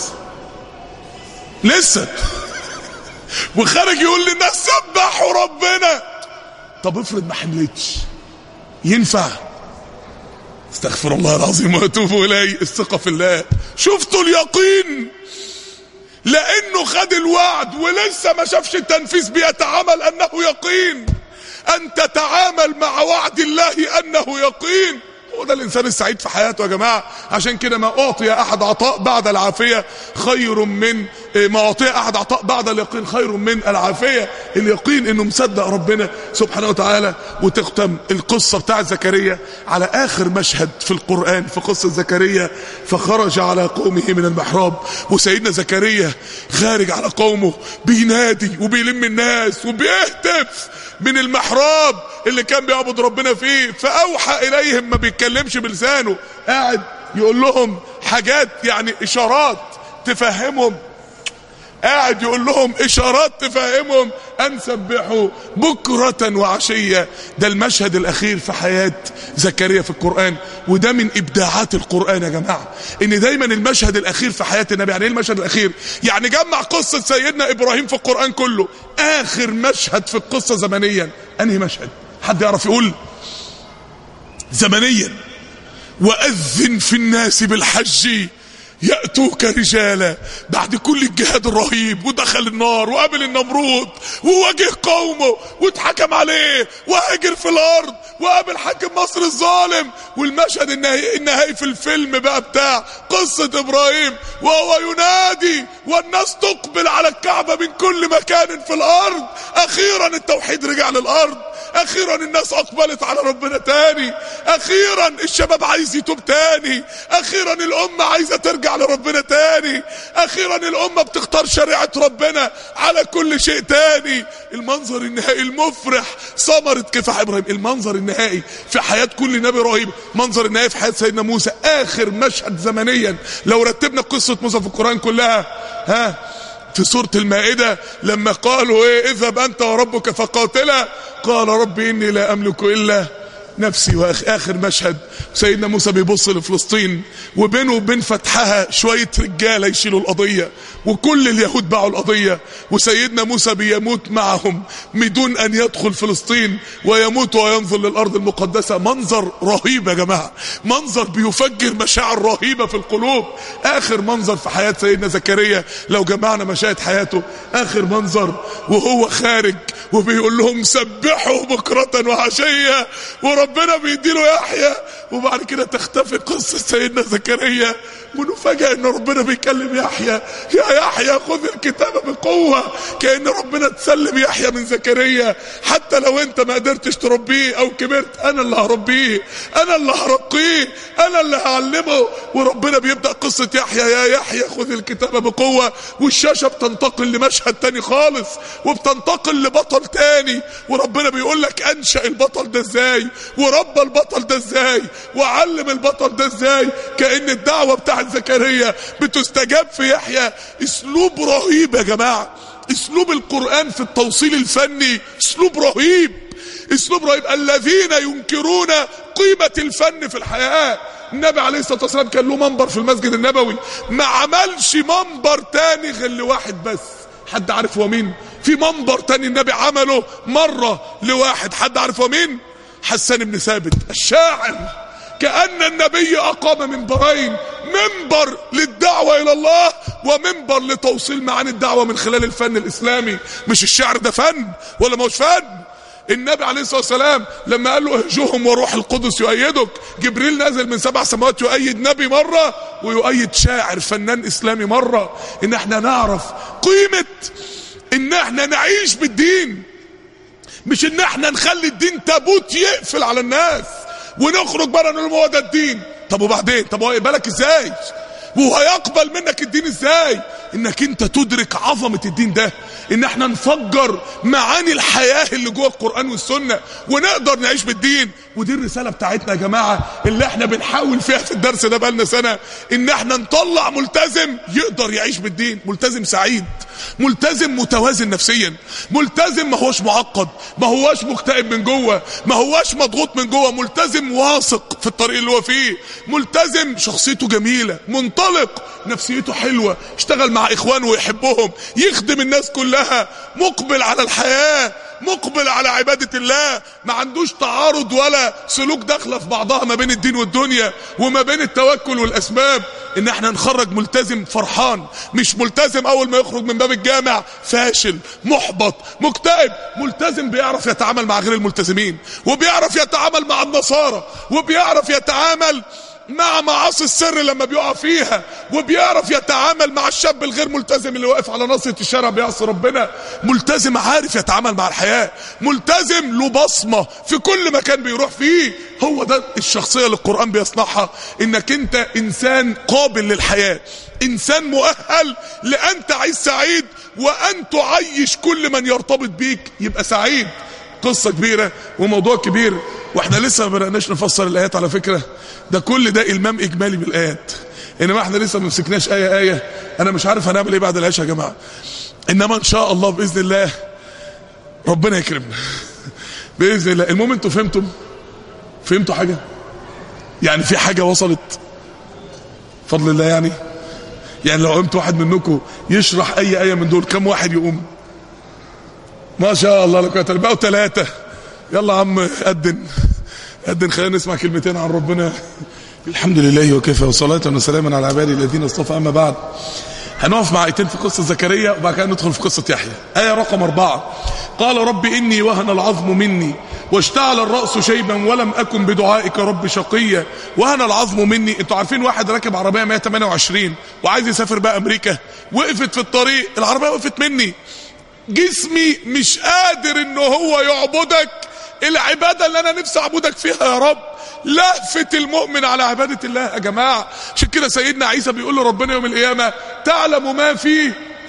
لسه وخارج يقول للناس سبحوا ربنا. طب افرض ما حملتش، ينفع؟ استغفر الله العظيم واتوب اليه. الثقه في الله. شفتوا اليقين؟ لانه خد الوعد ولسه ما شافش التنفيذ بيتعامل انه يقين. ان تتعامل مع وعد الله انه يقين. هو ده الانسان السعيد في حياته يا جماعه. عشان كده ما اعطي احد عطاء بعد العافيه خير من ما اعطي احد عطاء بعد اليقين خير من العافيه. اليقين انه مصدق ربنا سبحانه وتعالى. وتختم القصه بتاع زكريا على اخر مشهد في القران في قصه زكريا. فخرج على قومه من المحراب، وسيدنا زكريا خارج على قومه بينادي وبيلم الناس وبيهتف من المحراب اللي كان بيعبد ربنا فيه. فاوحى اليهم، ما بيتكلمش بلسانه، قاعد يقول لهم حاجات يعني اشارات تفهمهم قاعد يقول لهم اشارات تفهمهم ان سبحوا بكرة وعشية. ده المشهد الاخير في حياة زكريا في القرآن، وده من ابداعات القرآن يا جماعة، ان دايما المشهد الاخير في حياة النبي. يعني ايه المشهد الاخير؟ يعني جمع قصة سيدنا ابراهيم في القرآن كله، اخر مشهد في القصة زمنيا انهي مشهد؟ حد يعرف يقول؟ زمنيا وأذن في الناس بالحج يأتوك رجالا. بعد كل الجهاد الرهيب ودخل النار وقابل النمرود وواجه قومه واتحكم عليه وهاجر في الارض وقابل حاكم مصر الظالم، والمشهد النهائي في الفيلم بقى بتاع قصة ابراهيم وهو ينادي والناس تقبل على الكعبة من كل مكان في الارض. اخيرا التوحيد رجع للارض، اخيرا الناس اقبلت على ربنا تاني، اخيرا الشباب عايز يتوب تاني، اخيرا الامة عايزة ترجع لربنا تاني، اخيرا الامة بتختار شريعة ربنا على كل شيء تاني. المنظر النهائي المفرح، ثمرة كفاح ابراهيم. المنظر النهائي في حياة كل نبي رهيب. منظر النهائي في حياة سيدنا موسى، اخر مشهد زمنيا. لو رتبنا قصة موسى في القرآن كلها في سورة المائدة لما قالوا ايه اذهب انت وربك فقاتلا قال ربي اني لا املك الا نفسي. واخر مشهد سيدنا موسى بيبص لفلسطين وبينه وبين فتحها شوية رجالة يشيلوا القضية، وكل اليهود باعوا القضية، وسيدنا موسى بيموت معهم بدون ان يدخل فلسطين ويموت وينظر للارض المقدسة. منظر رهيب يا جماعة، منظر بيفجر مشاعر رهيبة في القلوب. اخر منظر في حياة سيدنا زكريا لو جمعنا مشاهد حياته، اخر منظر وهو خارج وبيقول لهم سبحوا بكرة وعشية، وربنا بيديله يحيى. وبعد كده تختفي قصة سيدنا زكريا ونفاجأ ان ربنا بيكلم يحيى، يا يحيى خذ الكتاب بقوة، كأن ربنا تسلم يحيى من زكريا. حتى لو انت ما قدرتش تربيه او كبرت، انا اللي هربيه، انا اللي هرقيه، انا اللي هعلمه. وربنا بيبدأ قصة يحيى، يا يحيى خذ الكتاب بقوة، والشاشة بتنتقل لمشهد تاني خالص وبتنتقل لبطل تاني، وربنا بيقول لك انشأ البطل ده ازاي، وربى البطل ده ازاي، وعلم البطل ده ازاي. كأن الدعوة بتاعت زكريا بتستجاب في يحيى. اسلوب رهيب يا جماعة، اسلوب القرآن في التوصيل الفني اسلوب رهيب، اسلوب رهيب. الذين ينكرون قيمة الفن في الحياة. النبي عليه الصلاة والسلام كان له منبر في المسجد النبوي، ما عملش منبر تاني غير لواحد بس. حد عارف هو مين؟ في منبر تاني النبي عمله مرة لواحد، حد عارف هو مين؟ حسان بن ثابت الشاعر. كأن النبي أقام منبرين، منبر للدعوة إلى الله ومنبر لتوصيل معاني الدعوة من خلال الفن الإسلامي. مش الشعر ده فن ولا مش فن؟ النبي عليه الصلاة والسلام لما قال له اهجهم وروح القدس يؤيدك، جبريل نازل من 7 سماوات يؤيد نبي مرة ويؤيد شاعر فنان إسلامي مرة. إن احنا نعرف قيمة إن احنا نعيش بالدين، مش إن احنا نخلي الدين تابوت يقفل على الناس ونخرج بره نقول هو ده الدين. طب وبعدين؟ طب هو يقبلك ازاي؟ وهو يقبل منك الدين ازاي؟ انك انت تدرك عظمة الدين ده، ان احنا نفجر معاني الحياة اللي جوه القرآن والسنة ونقدر نعيش بالدين. ودي الرسالة بتاعتنا يا جماعة اللي احنا بنحاول فيها في الدرس ده بقالنا سنة، ان احنا نطلع ملتزم يقدر يعيش بالدين، ملتزم سعيد، ملتزم متوازن نفسيا، ملتزم ما هوش معقد، ما هوش مكتئب من جوه، ما هوش مضغوط من جوه، ملتزم واثق في الطريق اللي هو فيه، ملتزم شخصيته جميلة، منطلق، نفسيته حلوة، اشتغل مع اخوانه ويحبهم، يخدم الناس كلها، مقبل على الحياة، مقبل على عبادة الله، ما عندوش تعارض ولا سلوك داخله في بعضها ما بين الدين والدنيا وما بين التوكل والاسباب. ان احنا نخرج ملتزم فرحان، مش ملتزم اول ما يخرج من باب الجامع فاشل محبط مكتئب. ملتزم بيعرف يتعامل مع غير الملتزمين، وبيعرف يتعامل مع النصارى، وبيعرف يتعامل مع معاصي السر لما بيقع فيها، وبيعرف يتعامل مع الشاب الغير ملتزم اللي واقف على ناصية الشارع بيعصي ربنا. ملتزم عارف يتعامل مع الحياة، ملتزم له بصمة في كل مكان بيروح فيه. هو ده الشخصية اللي القرآن بيصنعها، انك انت انسان قابل للحياة، انسان مؤهل لان تعيش سعيد وان تعيش كل من يرتبط بيك يبقى سعيد. قصة كبيرة وموضوع كبير، واحنا لسه ما بدأناش نفسر الآيات على فكرة، ده كل ده إلمام إجمالي بالآيات. انما احنا لسه ما مسكناش ايه. انا مش عارف هنعمل ايه بعد العشاء يا جماعه، انما ان شاء الله باذن الله ربنا يكرمنا باذن الله. المهم انتوا فهمتوا حاجه؟ يعني في حاجه وصلت بفضل الله. يعني لو قمت واحد منكم يشرح اي ايه من دول، كم واحد يقوم؟ ما شاء الله لك بقوا 3. يلا يا عم أدن خلينا نسمع كلمتين عن ربنا. الحمد لله وكفى وصلاة وسلاما على عباده الذين اصطفى. أما بعد، هنقف مع آيتين في قصة زكريا وبعد كده ندخل في قصة يحيى. آية رقم 4: قال رب إني وهن العظم مني واشتعل الرأس شيبا ولم أكن بدعائك رب شقيا. وهن العظم مني، انتوا عارفين واحد راكب عربية 128 وعايز يسافر بقى أمريكا، وقفت في الطريق العربية، وقفت مني، جسمي مش قادر انه هو يعبدك العبادة اللي انا نفسي اعبدك فيها يا رب. لهفة المؤمن على عبادة الله يا جماعة. عشان كده سيدنا عيسى بيقول لربنا يوم القيامة: تعلم ما في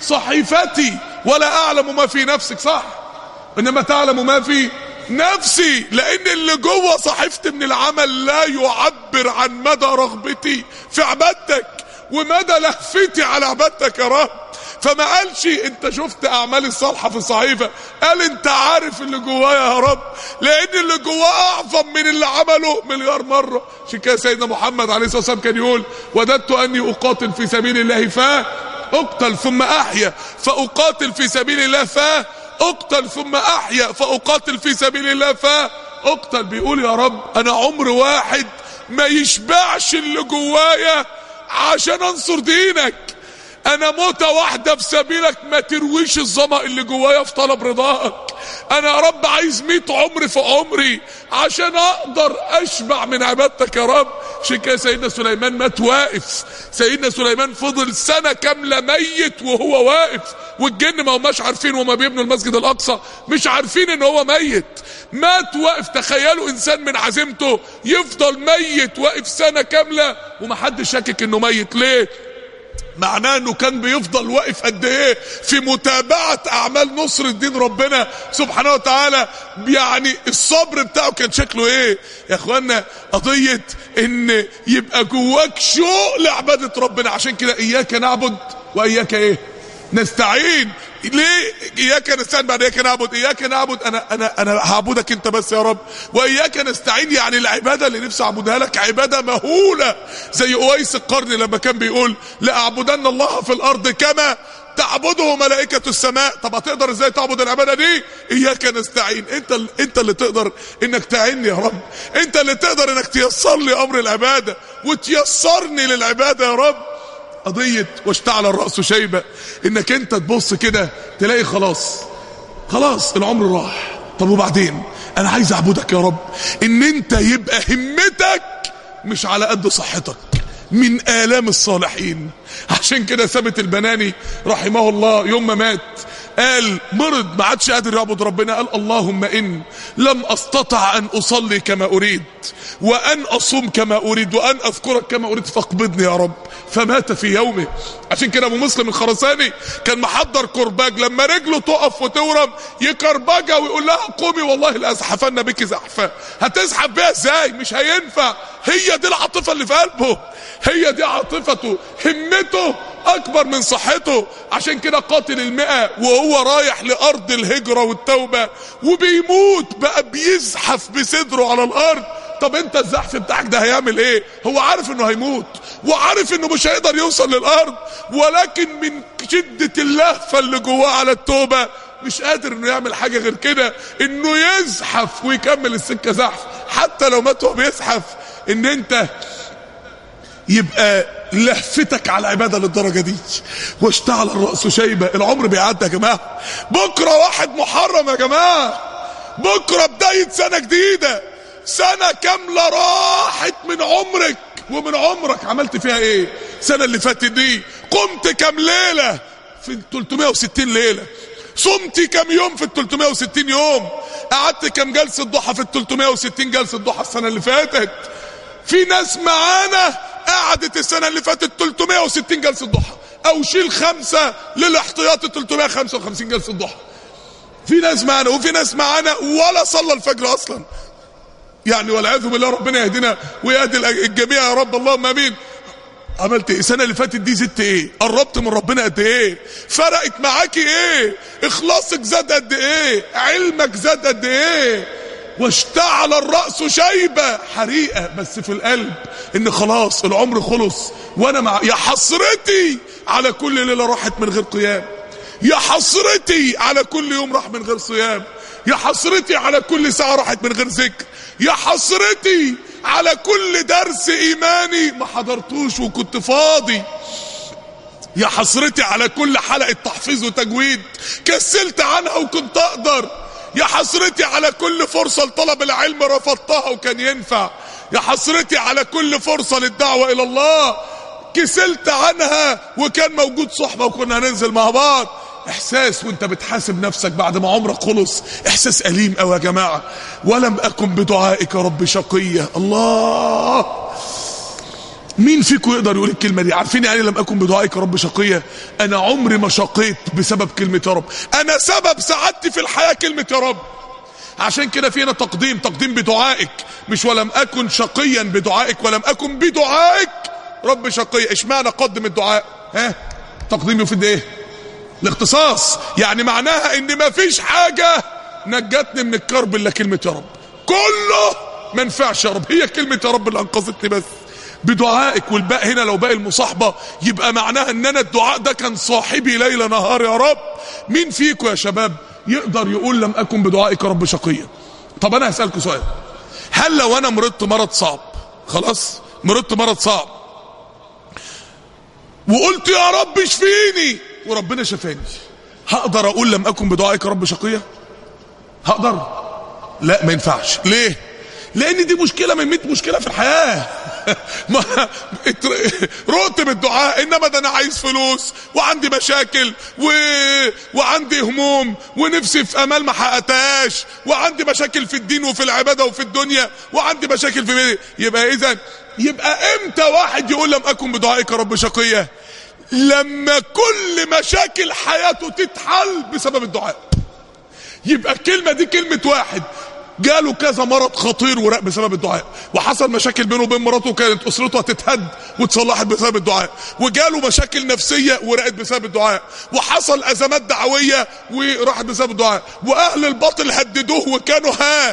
صحيفتي ولا اعلم ما في نفسك. صح، انما تعلم ما في نفسي، لان اللي جوه صحيفتي من العمل لا يعبر عن مدى رغبتي في عبادتك ومدى لهفتي على عبادتك يا رب. فما قالش انت شفت اعمالي الصالحه في الصحيفه، قال انت عارف اللي جوايا يا رب، لان اللي جواه اعظم من اللي عمله مليار مره. عشان كده سيدنا محمد عليه الصلاه والسلام كان يقول: وددت اني اقاتل في سبيل الله فاقتل ثم احيا، فاقاتل في سبيل الله فاقتل ثم احيا، فاقاتل في سبيل الله فاقتل. بيقول يا رب انا عمر واحد ما يشبعش اللي جوايا عشان انصر دينك، انا موتة واحدة في سبيلك ما ترويش الظمأ اللي جوايا في طلب رضاك. انا يا رب عايز 100 عمر في عمري عشان اقدر اشبع من عبادتك يا رب. عشان كده سيدنا سليمان مات واقف. سيدنا سليمان فضل سنة كاملة ميت وهو واقف، والجن ما هماش عارفين وما بيبنوا المسجد الاقصى مش عارفين ان هو ميت، مات واقف. تخيلوا انسان من عزيمته يفضل ميت واقف سنة كاملة ومحدش شاكك انه ميت. ليه؟ معناه انه كان بيفضل واقف قد ايه في متابعة اعمال نصر الدين ربنا سبحانه وتعالى. يعني الصبر بتاعه كان شكله ايه يا اخوانا؟ قضية ان يبقى جواك شوق لعبادة ربنا. عشان كده اياك نعبد واياك ايه نستعين. ليه اياك نستعين بعد اياك نعبد؟ اياك نعبد انا هعبدك انت بس يا رب، واياك نستعين يعني العباده اللي نفسي اعبدها لك عباده مهوله، زي اويس القرني لما كان بيقول: لاعبدن الله في الارض كما تعبده ملائكه السماء. طب هتقدر ازاي تعبد العباده دي؟ اياك نستعين. انت اللي تقدر انك تعني يا رب، انت اللي تقدر انك تيسر لي امر العباده وتيسرني للعباده يا رب. قضية واشتعل الرأس شيبة، انك انت تبص كده تلاقي خلاص العمر راح. طب وبعدين؟ انا عايز اعبدك يا رب. ان انت يبقى همتك مش على قد صحتك، من آلام الصالحين. عشان كده ثابت البناني رحمه الله يوم ما مات قال مرض ما عادش قادر يعبد ربنا، قال: اللهم إن لم أستطع أن أصلي كما أريد وأن أصوم كما أريد وأن أذكرك كما أريد فاقبضني يا رب. فمات في يومه. عشان كده أبو مسلم الخرساني كان محضر كرباج، لما رجله تقف وتورم يكربجها ويقول لها: قومي والله لأزحفن بك زحفة. هتزحف بيها ازاي؟ مش هينفع. هي دي العاطفة اللي في قلبه، هي دي عاطفته، همته اكبر من صحته. عشان كده قاتل 100 وهو رايح لارض الهجرة والتوبة وبيموت بقى بيزحف بصدره على الارض. طب انت الزحف بتاعك ده هيعمل ايه؟ هو عارف انه هيموت وعارف انه مش هيقدر يوصل للارض، ولكن من شدة اللهفة اللي جواه على التوبة مش قادر انه يعمل حاجة غير كده، انه يزحف ويكمل السكة زحف حتى لو مات وهو بيزحف. ان انت يبقى لهفتك على العبادة للدرجة دي. واشتعل الرأس شيبة. العمر بيعدي يا جماعة. بكرة 1 محرم يا جماعة، بكرة بداية سنة جديدة، سنة كاملة راحت من عمرك ومن عمرك عملت فيها ايه؟ السنة اللي فاتت دي قمت كام ليلة في 360 ليلة؟ صمت كام يوم في 360 يوم؟ قعدت كام جلسة ضحى في 360 جلسة ضحى السنة اللي فاتت؟ في ناس معانا قعدت السنة اللي فاتت 360 جلسة ضحى، او شيل 5 للاحتياطي 355 جلسة ضحى. في ناس معانا وفي ناس معانا ولا صلى الفجر اصلا، يعني والعياذ بالله. ربنا يهدينا ويهدي الجميع يا رب، اللهم امين. عملت ايه؟ السنه اللي فاتت دي زدت ايه؟ قربت من ربنا قد ايه؟ فرقت معاكي ايه؟ اخلاصك زاد قد ايه؟ علمك زاد قد ايه؟ واشتعل الرأس شيبة، حريقة بس في القلب ان خلاص العمر خلص وانا يا حسرتي على كل ليلة راحت من غير قيام، يا حسرتي على كل يوم راح من غير صيام، يا حسرتي على كل ساعة راحت من غير ذكر، يا حسرتي على كل درس ايماني ما حضرتوش وكنت فاضي، يا حسرتي على كل حلقة تحفيظ وتجويد كسلت عنها وكنت اقدر، يا حسرتي على كل فرصة لطلب العلم رفضتها وكان ينفع، يا حسرتي على كل فرصة للدعوة الى الله كسلت عنها وكان موجود صحبة وكنا هننزل مع بعض. احساس وانت بتحاسب نفسك بعد ما عمرك خلص، احساس أليم قوي يا جماعة. ولم اكن بدعائك رب شقية. الله، مين فيكم يقدر يقول الكلمة دي؟ عارفين يعني لم اكن بدعائك رب شقية؟ انا عمري ما شقيت بسبب كلمة يا رب، انا سبب سعادتي في الحياة كلمة يا رب. عشان كده فينا تقديم بدعائك، مش ولم اكن شقيا بدعائك، ولم اكن بدعائك رب شقية. اشمعنى قدم الدعاء؟ تقديم يفيد ايه؟ الاختصاص، يعني معناها ان ما فيش حاجة نجتني من الكرب الا كلمة يا رب، كله ما ينفعش يا رب، هي كلمة يا رب اللي انقذتني بس. بدعائك، والباء هنا لو باقي المصاحبة يبقى معناها ان انا الدعاء ده كان صاحبي ليل نهار يا رب. مين فيكم يا شباب يقدر يقول لم اكن بدعائك رب شقيا؟ طب انا هسألكم سؤال، هل لو انا مرضت مرض صعب، خلاص مرضت مرض صعب وقلت يا رب اشفيني وربنا شفاني، هقدر اقول لم اكن بدعائك رب شقيا؟ هقدر؟ لا ما ينفعش. ليه؟ لان دي مشكلة من 100 مشكلة في الحياة. رقت بالدعاء، انما ده انا عايز فلوس وعندي مشاكل وعندي هموم ونفسي في امال ما حققتهاش، وعندي مشاكل في الدين وفي العبادة وفي الدنيا، وعندي مشاكل في بيتي. يبقى امتى واحد يقول لم اكن بدعائك رب شقيا؟ لما كل مشاكل حياته تتحل بسبب الدعاء. يبقى الكلمة دي كلمة واحد جاله كذا مرض خطير ورق بسبب الدعاء، وحصل مشاكل بينه وبين مراته وكانت اسرته هتتهد واتصلحت بسبب الدعاء، وجاله مشاكل نفسية ورقت بسبب الدعاء، وحصل ازمات دعوية وراحت بسبب الدعاء، واهل الباطل هددوه وكانوا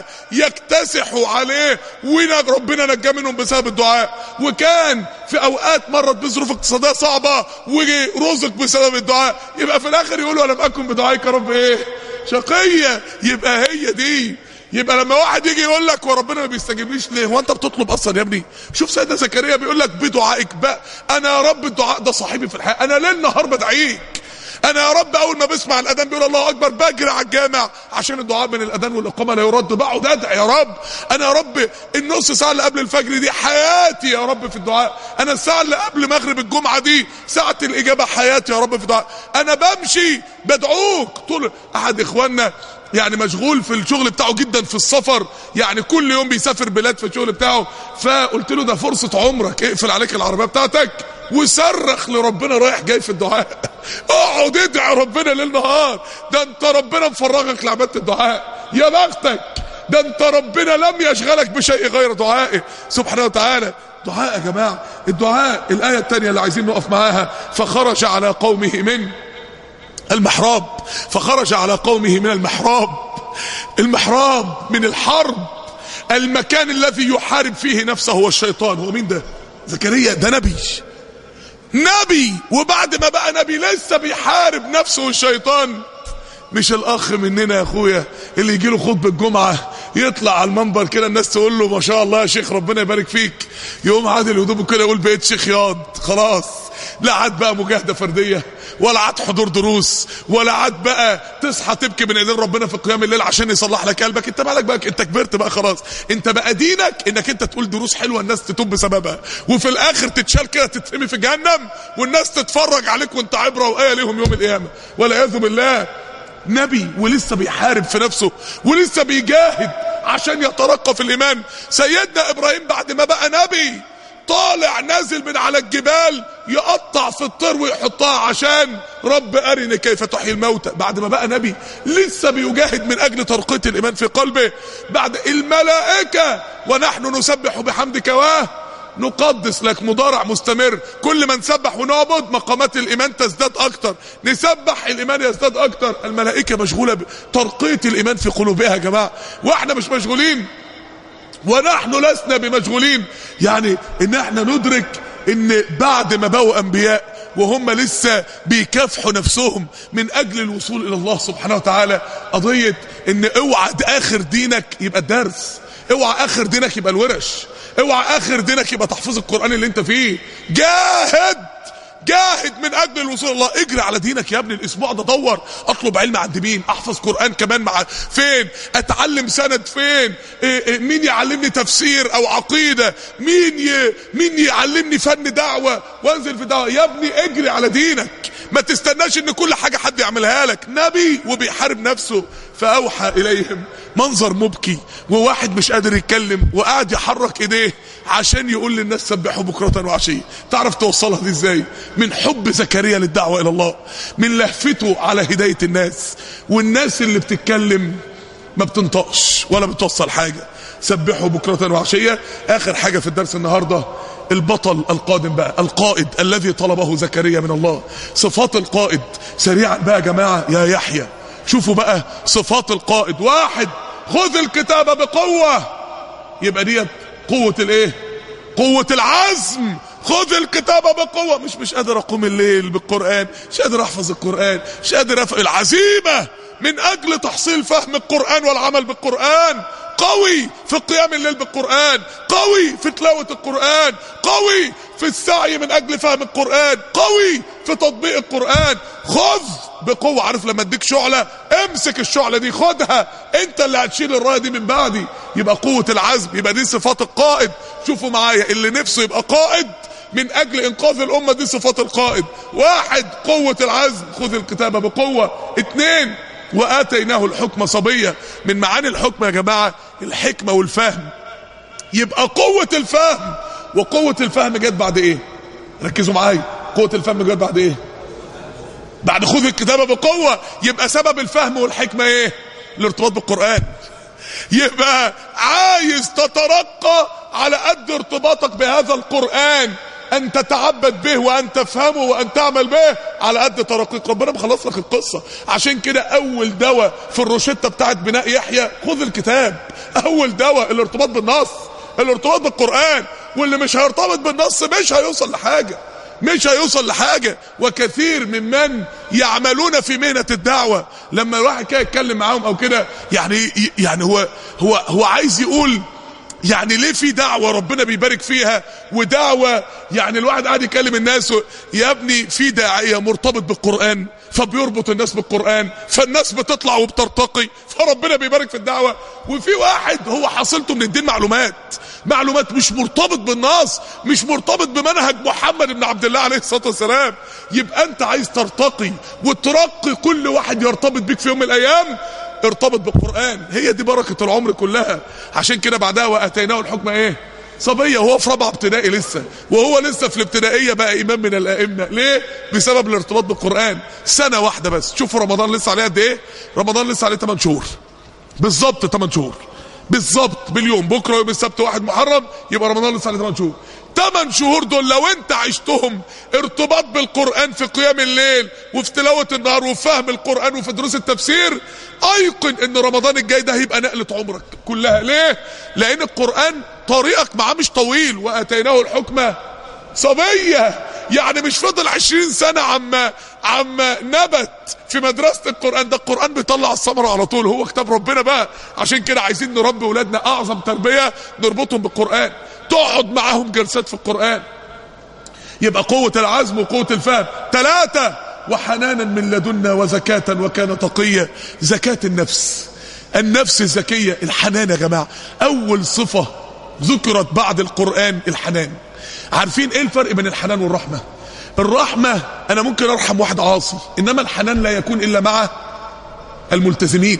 يكتسحوا عليه وربنا نجاه منهم بسبب الدعاء، وكان في اوقات مرت بظروف اقتصادية صعبة ورزق بسبب الدعاء. يبقى في الاخر يقولوا لم اكن بدعائك يا رب ايه؟ شقية. يبقى هي دي. يبقى لما واحد يجي يقول لك وربنا ما بيستجيبليش ليه؟ هو انت بتطلب اصلا يا ابني؟ شوف سيدنا زكريا بيقول لك بدعائك بقى، انا يا رب الدعاء ده صاحبي في الحياه، انا ليل نهار بدعيك، انا يا رب اول ما بسمع الاذان بيقول الله اكبر بجري على الجامع عشان الدعاء بين الاذان والاقامه لا يرد، بقعد ادعي يا رب، انا يا رب النص ساعه اللي قبل الفجر دي حياتي يا رب في الدعاء، انا الساعه اللي قبل مغرب الجمعه دي ساعه الاجابه حياتي يا رب في الدعاء، انا بمشي بدعوك طول. احد اخواننا يعني مشغول في الشغل بتاعه جدا في السفر، يعني كل يوم بيسافر بلاد في الشغل بتاعه، فقلت له ده فرصة عمرك، اقفل عليك العربية بتاعتك وصرخ لربنا رايح جاي في الدعاء، اقعد ادعي ربنا ليل نهار، ده انت ربنا مفرغك لعبادة الدعاء، يا بختك، ده انت ربنا لم يشغلك بشيء غير دعائه سبحانه وتعالى. دعاء يا جماعة، الدعاء. الآية الثانية اللي عايزين نقف معاها، فخرج على قومه من المحراب، فخرج على قومه من المحراب. المحراب من الحرب، المكان الذي يحارب فيه نفسه هو الشيطان. هو مين ده؟ زكريا ده نبي، وبعد ما بقى نبي لسه بيحارب نفسه والشيطان. مش الاخ مننا يا اخويا اللي يجي له خطبه الجمعه يطلع على المنبر كده الناس تقول له ما شاء الله يا شيخ ربنا يبارك فيك، يقوم عادل هدومه كده يقول بقيت شيخ ياض خلاص، لا عاد بقى مجاهده فرديه، ولا عاد حضور دروس، ولا عاد بقى تصحى تبكي من ايدين ربنا في قيام الليل عشان يصلح لك قلبك. انت مالك بقى؟ انت كبرت بقى خلاص، انت بقى دينك انك انت تقول دروس حلوه الناس تتوب بسببها، وفي الاخر تتشال كده تترمي في جهنم والناس تتفرج عليك وانت عبره وايه ليهم يوم القيامه والعياذ بالله. نبي ولسه بيحارب في نفسه ولسه بيجاهد عشان يترقى في الايمان. سيدنا ابراهيم بعد ما بقى نبي طالع نازل من على الجبال يقطع في الطير ويحطها عشان رب أرني كيف تحيي الموتى. بعد ما بقى نبي لسه بيجاهد من أجل ترقية الإيمان في قلبه. بعد الملائكة ونحن نسبح بحمدك نقدس لك، مضارع مستمر. كل ما نسبح ونعبد مقامات الايمان تزداد اكتر، نسبح الايمان يزداد اكتر. الملائكه مشغوله بترقيه الايمان في قلوبها يا جماعه، واحنا مش مشغولين، ونحن لسنا بمشغولين. يعني ان احنا ندرك ان بعد ما بقوا انبياء وهم لسه بيكافحوا نفسهم من اجل الوصول الى الله سبحانه وتعالى، قضية ان اوعى اخر دينك يبقى الدرس، اوعى اخر دينك يبقى الورش، اوعى اخر دينك يبقى تحفظ القرآن اللي انت فيه. جاهد من اجل الوصول الى الله. اجري على دينك يا ابني. الاسبوع ده دور، اطلب علم عند مين، احفظ قرآن كمان مع فين، اتعلم سند فين، مين يعلمني تفسير او عقيدة، مين يعلمني فن دعوة وانزل في دعوة. يا ابني اجري على دينك، ما تستناش ان كل حاجة حد يعملها لك. نبي وبيحارب نفسه. فاوحى اليهم، منظر مبكي، وواحد مش قادر يتكلم وقاعد يحرك ايديه عشان يقول للناس سبحوا بكرة وعشية. تعرف توصلها دي ازاي؟ من حب زكريا للدعوة الى الله، من لهفته على هداية الناس. والناس اللي بتتكلم ما بتنطقش ولا بتوصل حاجة. سبحوا بكرة وعشية. اخر حاجة في الدرس النهاردة، البطل القادم بقى، القائد الذي طلبه زكريا من الله. صفات القائد سريعا بقى يا جماعة. يا يحيى شوفوا بقى صفات القائد. واحد، خذ الكتاب بقوة. يبقى ديت قوة الايه؟ قوة العزم. خذ الكتاب بقوة. مش قادر اقوم الليل بالقرآن، مش قادر احفظ القرآن، مش قادر العزيمة من اجل تحصيل فهم القرآن والعمل بالقرآن. قوي في قيام الليل بالقرآن، قوي في تلاوة القرآن، قوي في السعي من اجل فهم القرآن، قوي في تطبيق القرآن. خذ بقوة. عارف لما اديك شعلة، امسك الشعلة دي، خدها، انت اللي هتشيل الراية دي من بعدي. يبقى قوة العزم. يبقى دي صفات القائد. شوفوا معايا، اللي نفسه يبقى قائد من اجل انقاذ الامة، دي صفات القائد. واحد، قوة العزم، خذ الكتاب بقوة. اتنين، وآتيناه الحكم صبيا. من معاني الحكم يا جماعة الحكمة والفهم. يبقى قوة الفهم. وقوة الفهم جت بعد ايه؟ ركزوا معايا، قوة الفهم جت بعد ايه؟ بعد خذ الكتاب بقوة. يبقى سبب الفهم والحكمة ايه؟ الارتباط بالقرآن. يبقى عايز تترقى على قد ارتباطك بهذا القرآن، ان تتعبد به وان تفهمه وان تعمل به، على قد ترقيق. ربنا مخلص لك القصة. عشان كده اول دواء في الروشتة بتاعت بناء يحيى خذ الكتاب. اول دواء الارتباط بالنص، الارتباط بالقرآن. واللي مش هيرتبط بالنص مش هيوصل لحاجة، مش هيوصل لحاجة. وكثير ممن يعملون في مهنة الدعوة لما الواحد كده يتكلم معاهم او كده، يعني هو عايز يقول يعني ليه في دعوة ربنا بيبارك فيها ودعوة يعني الواحد قاعد يكلم الناس. يا ابني في داعية مرتبط بالقرآن فبيربط الناس بالقرآن، فالناس بتطلع وبترتقي، فربنا بيبارك في الدعوة. وفي واحد هو حصلته من الدين معلومات مش مرتبط بالنص، مش مرتبط بمنهج محمد بن عبد الله عليه الصلاة والسلام. يبقى انت عايز ترتقي وترقي كل واحد يرتبط بيك في يوم من الايام، ارتبط بالقرآن. هي دي بركة العمر كلها. عشان كده بعدها واتيناه الحكم ايه؟ صبية. وهو في رابعة ابتدائي لسه، وهو لسه في الابتدائية بقى امام من الائمة. ليه؟ بسبب الارتباط بالقرآن. سنة واحدة بس. شوفوا رمضان لسه عليه قد ايه؟ رمضان لسه عليه 8 شهور بالظبط، 8 شهور بالظبط باليوم. بكره يوم السبت 1 محرم، يبقى رمضان لسه عليه 8 شهور. 8 شهور دول لو انت عشتهم ارتباط بالقرآن في قيام الليل وفي تلاوة النهار وفي فهم القرآن وفي دروس التفسير، ايقن ان رمضان الجاي ده هيبقى نقلة عمرك كلها. ليه؟ لان القرآن طريقك معاه مش طويل. واتيناه الحكمة صبية. يعني مش فضل 20 سنة عما نبت في مدرسة القرآن. ده القرآن بيطلع الثمرة على طول، هو كتاب ربنا بقى. عشان كده عايزين نربي ولادنا اعظم تربية، نربطهم بالقرآن، تقعد معاهم جلسات في القرآن. يبقى قوة العزم وقوة الفهم. 3، وحنانا من لدنا وزكاة وكان تقيا. زكاة النفس الزكية. الحنان يا جماعة اول صفة ذكرت بعد القرآن، الحنان. عارفين ايه الفرق بين الحنان والرحمة؟ الرحمة انا ممكن ارحم واحد عاصي، انما الحنان لا يكون الا مع الملتزمين.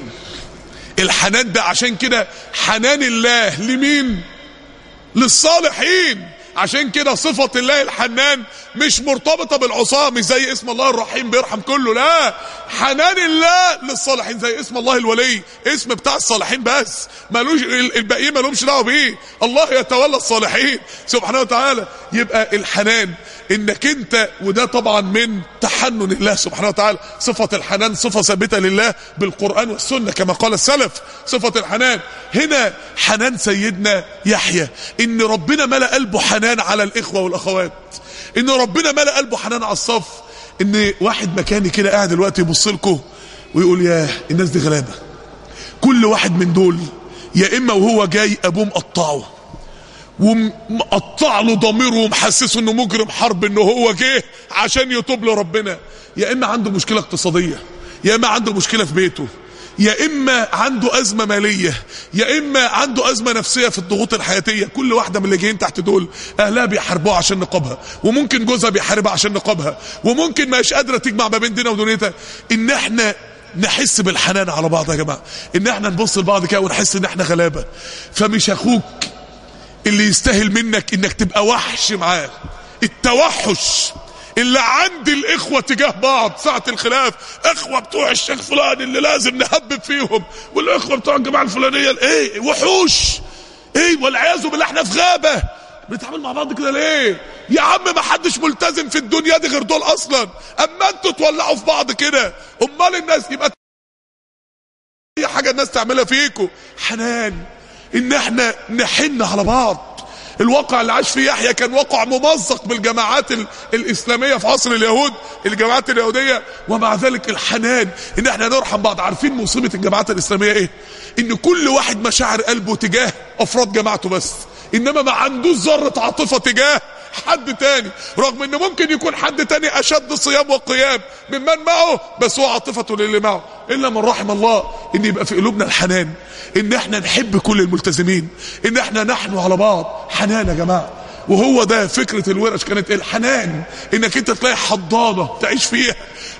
الحنان ده عشان كده حنان الله لمين؟ للصالحين. عشان كده صفة الله الحنان مش مرتبطة بالعصاة، مش زي اسم الله الرحيم بيرحم كله، لا، حنان الله للصالحين زي اسم الله الولي، اسم بتاع الصالحين بس، مالوش الباقيين مالهمش دعوه بيه، الله يتولى الصالحين سبحانه وتعالى. يبقى الحنان انك انت، وده طبعا من تحنن الله سبحانه وتعالى، صفة الحنان صفة ثابتة لله بالقرآن والسنة كما قال السلف. صفة الحنان هنا حنان سيدنا يحيى، ان ربنا ملأ قلبه حنان على الاخوة والاخوات، ان ربنا ملأ قلبه حنان على الصف، ان واحد مكاني كده قاعد دلوقتي يبص لكم ويقول ياه الناس دي غلابة، كل واحد من دول يا اما وهو جاي ابوه مقطعه ومقطع له ضميره ومحسسه انه مجرم حرب، انه هو جه عشان يتوب لربنا، يا اما عنده مشكلة اقتصادية، يا اما عنده مشكلة في بيته، يا اما عنده ازمة مالية، يا اما عنده ازمة نفسية في الضغوط الحياتية. كل واحدة من اللي جايين تحت دول اهلها بيحاربوها عشان نقابها، وممكن جوزها بيحاربها عشان نقابها، وممكن ما هيش قادرة تجمع ما بين دينها ودنيتها. ان احنا نحس بالحنان على بعض يا جماعة، ان احنا نبص لبعض كده ونحس ان احنا غلابة، فمش اخوك اللي يستاهل منك انك تبقى وحش معاه. التوحش اللي عند الاخوة تجاه بعض ساعة الخلاف، اخوة بتوع الشيخ فلان اللي لازم نهبب فيهم، والاخوة بتوع الجماعة الفلانية ايه وحوش، ايه والعياذ بالله احنا في غابة بنتعامل مع بعض كده ليه؟ يا عم ما حدش ملتزم في الدنيا دي غير دول اصلا، اما انتوا تولعوا في بعض كده، امال الناس يبقى اي حاجة الناس تعملها فيكم. حنان ان احنا نحن على بعض. الواقع اللي عاش فيه يحيى كان واقع ممزق بالجماعات الاسلاميه في عصر اليهود، الجماعات اليهوديه، ومع ذلك الحنان ان احنا نرحم بعض. عارفين مصيبه الجماعات الاسلاميه ايه؟ ان كل واحد مشاعر قلبه تجاه افراد جماعته بس، انما ما عندوش ذره عاطفه تجاه حد تاني، رغم ان ممكن يكون حد تاني اشد صيام وقيام ممن معه، بس هو عاطفته للي معه. الا من رحم الله ان يبقى في قلوبنا الحنان، ان احنا نحب كل الملتزمين، ان احنا نحنو على بعض. حنان يا جماعه، وهو ده فكرة الورش كانت الحنان، انك انت تلاقي حضانة تعيش فيها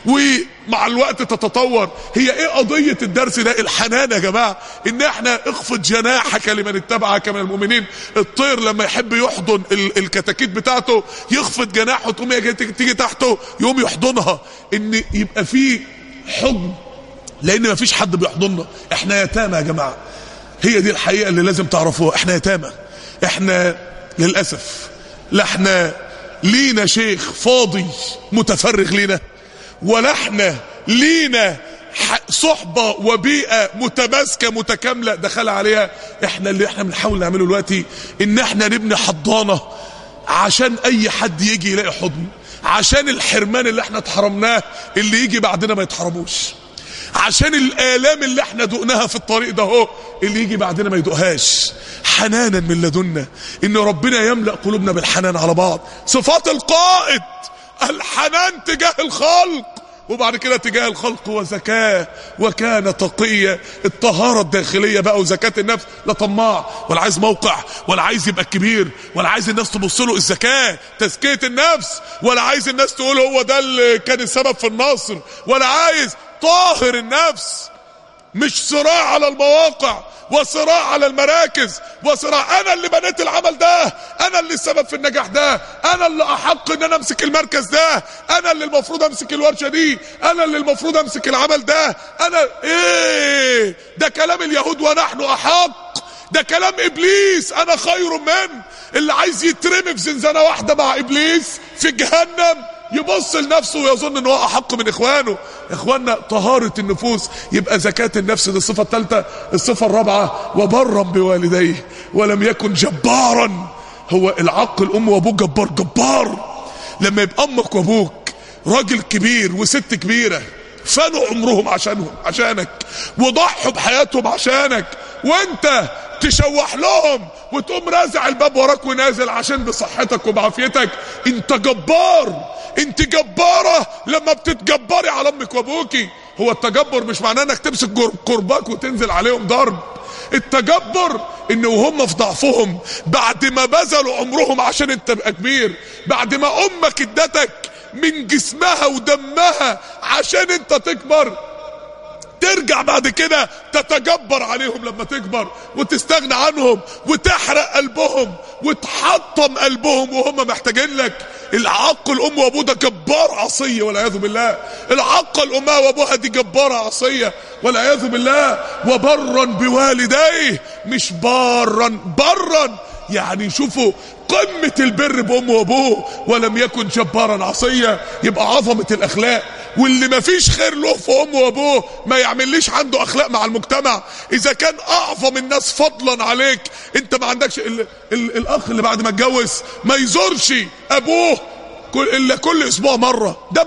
ومع الوقت تتطور. هي ايه قضية الدرس ده؟ الحنان يا جماعة، ان احنا اخفض جناحك لمن اتبعك من المؤمنين. الطير لما يحب يحضن الكتاكيت بتاعته يخفض جناحه، تقوم تيجي تحته يقوم يحضنها. ان يبقى فيه حضن، لان ما فيش حد بيحضننا، احنا يتامى يا جماعة. هي دي الحقيقة اللي لازم تعرفوها، احنا يتامى. احنا للأسف لا احنا لينا شيخ فاضي متفرغ لنا، ولا احنا لينا صحبة وبيئة متماسكة متكاملة دخل عليها. احنا اللي احنا بنحاول نعمله دلوقتي ان احنا نبني حضانة عشان اي حد يجي يلاقي حضن، عشان الحرمان اللي احنا اتحرمناه اللي يجي بعدنا ما يتحرموش، عشان الآلام اللي احنا دقناها في الطريق ده هو اللي يجي بعدنا ما يدقهاش. حنانا من لدنا، ان ربنا يملأ قلوبنا بالحنان على بعض. صفات القائد الحنان تجاه الخلق، وبعد كده تجاه الخلق وزكاة، وكان تقيا. الطهارة الداخلية بقى وزكاة النفس، لا طماع ولا عايز موقع ولا عايز يبقى كبير ولا عايز الناس تبص له. الزكاة تزكية النفس، ولا عايز الناس تقول هو ده اللي كان السبب في النصر، ولا عايز طاهر النفس. مش صراع على المواقع وصراع على المراكز وصراع انا اللي بنيت العمل ده، انا اللي السبب في النجاح ده، انا اللي احق ان انا امسك المركز ده، انا اللي المفروض امسك الورشة دي، انا اللي المفروض امسك العمل ده. انا ايه ده؟ كلام اليهود ونحن احق، ده كلام ابليس انا خير منه. اللي عايز يترمي في زنزانة واحدة مع ابليس في جهنم يبص لنفسه ويظن ان هو احق من اخوانه. اخواننا طهارة النفوس، يبقى زكاة النفس دي الصفة الثالثة. الصفة الرابعة وبرا بوالديه ولم يكن جبارا. هو العق الام وابوك جبار. لما يبقى امك وابوك راجل كبير وست كبيرة فانوا عمرهم عشانك وضحوا بحياتهم عشانك، وانت تشوح لهم وتقوم رازع الباب وراك ونازل عشان بصحتك وبعافيتك، انت جبار. انت جبارة لما بتتجبري على امك وابوكي. هو التجبر مش معناه انك تمسك قرباك وتنزل عليهم ضرب. التجبر ان وهم في ضعفهم بعد ما بذلوا عمرهم عشان انت تبقى كبير، بعد ما امك ادتك من جسمها ودمها عشان انت تكبر، ترجع بعد كده تتجبر عليهم لما تكبر وتستغنى عنهم وتحرق قلبهم وتحطم قلبهم وهم محتاجين لك. العق الام وابوه ده جبار عصيه والعياذ بالله. العق الامها وابوها دي جباره عصيه والعياذ بالله. وبرا بوالديه، مش برا يعني شوفوا قمة البر بأمه وأبوه. ولم يكن جبارا عصيا، يبقى عظمة الأخلاق. واللي ما فيش خير له في أمه وأبوه ما يعمليش عنده أخلاق مع المجتمع. إذا كان أعظم الناس فضلا عليك أنت ما عندكش الأخ اللي بعد ما اتجوز ما يزورش أبوه إلا كل أسبوع مرة، ده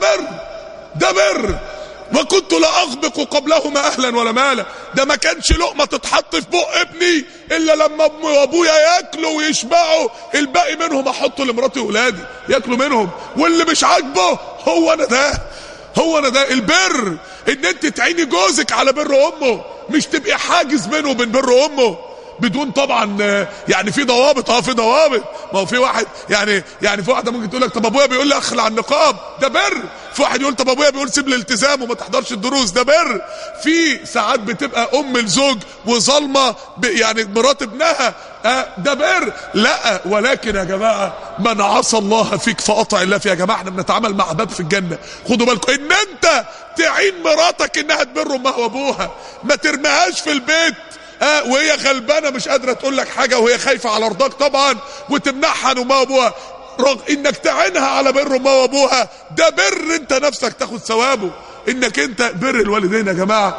بر. وكنت لا أغبق قبلهما أهلا ولا مالا. ده ما كانش لقمة تتحط في بق ابني إلا لما أمي وأبويا ياكلوا ويشبعوا، الباقي منهم أحطه لمراتي وأولادي ياكلوا منهم. واللي مش عاجبه هو أنا ده البر. إن أنت تعيني جوزك على بر أمه، مش تبقي حاجز بينه وبين بر أمه. بدون طبعا يعني في ضوابط. في ضوابط. ما هو في واحد يعني في واحده ممكن تقول لك طب ابويا بيقول لي اخلع النقاب، ده بر. في واحد يقول طب ابويا بيقول سيب الالتزام وما تحضرش الدروس، ده بر. في ساعات بتبقى ام الزوج وظالمه يعني مرات ابنها، ده بر. لا، ولكن يا جماعه من عصى الله فيك فاطع الله فيه. يا جماعه احنا بنتعامل مع باب في الجنه. خدوا بالكم ان انت تعين مراتك انها تبر امها وابوها، ما ترميهاش في البيت وهي غلبانه مش قادره تقول لك حاجه وهي خايفه على رضاك طبعا وتمنعها عن امها وابوها. انك تعينها على بر امها وابوها ده بر، انت نفسك تاخد ثوابه. انك انت بر الوالدين. يا جماعه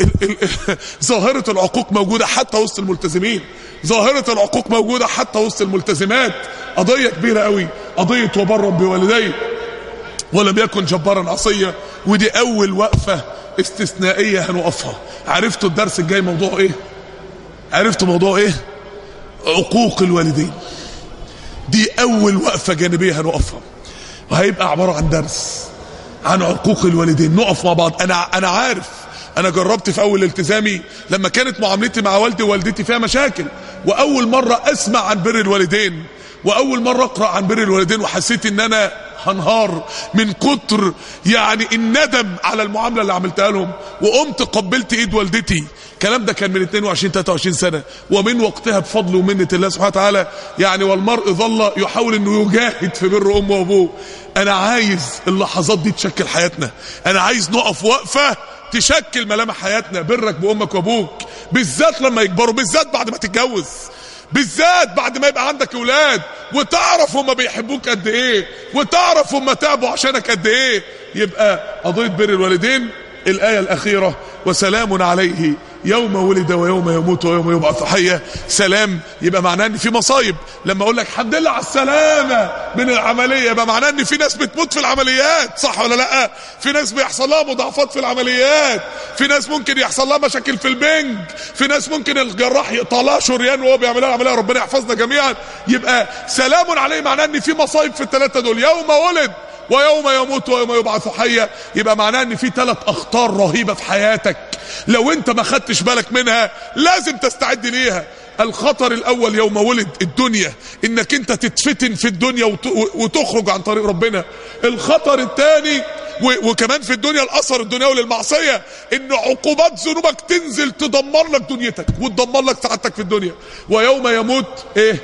ظاهره العقوق موجوده حتى وسط الملتزمين، ظاهره العقوق موجوده حتى وسط الملتزمات. قضيه كبيره قوي، قضيه وبرا بوالديه ولم يكن جبارا عصيا. ودي اول وقفه استثنائيه هنوقفها. عرفتوا الدرس الجاي موضوع ايه؟ عرفتوا موضوع ايه؟ عقوق الوالدين. دي اول وقفة جانبية هنوقفها، وهيبقى عبارة عن درس عن عقوق الوالدين. نقف مع بعض. انا عارف، انا جربت في اول التزامي لما كانت معاملتي مع والدي ووالدتي فيها مشاكل، واول مرة اسمع عن بر الوالدين، واول مرة اقرأ عن بر الوالدين، وحسيت ان انا هنهار من كتر يعني الندم على المعاملة اللي عملتها لهم. وقمت قبلت ايد والدتي. الكلام ده كان من 22-23 سنة، ومن وقتها بفضل ومنة الله سبحانه وتعالى يعني والمرء ظل يحاول انه يجاهد في بر امه وابوه. انا عايز اللحظات دي تشكل حياتنا. انا عايز نقف وقفة تشكل ملامح حياتنا. برك بامك وابوك بالذات لما يكبروا، بالذات بعد ما تتجوز، بالذات بعد ما يبقى عندك اولاد وتعرف هما بيحبوك قد ايه، وتعرف هما تعبوا عشانك قد ايه. يبقى قضية بر الوالدين الآية الأخيرة وسلام عليه يوم ولد ويوم يموت ويوم يبعث حيا. سلام يبقى معناه ان في مصايب. لما اقول لك الحمد لله على السلامه من العمليه، يبقى معناه ان في ناس بتموت في العمليات، صح ولا لا؟ في ناس بيحصل لها مضاعفات في العمليات، في ناس ممكن يحصل لها مشاكل في البنج، في ناس ممكن الجراح يقطع لها شريان وهو بيعمل لها العمليه، ربنا يحفظنا جميعا. يبقى سلام عليه معناه ان في مصايب في الثلاثه دول، يوم ولد ويوم يموت ويوم يبعث حيا. يبقى معناه ان في 3 اخطار رهيبه في حياتك لو انت ما خدتش بالك منها لازم تستعد ليها. الخطر الاول يوم ولد الدنيا، انك انت تتفتن في الدنيا وتخرج عن طريق ربنا. الخطر الثاني وكمان في الدنيا الاثر الدنيوي للمعصيه، ان عقوبات ذنوبك تنزل تدمر لك دنيتك وتدمر لك سعادتك في الدنيا. ويوم يموت ايه؟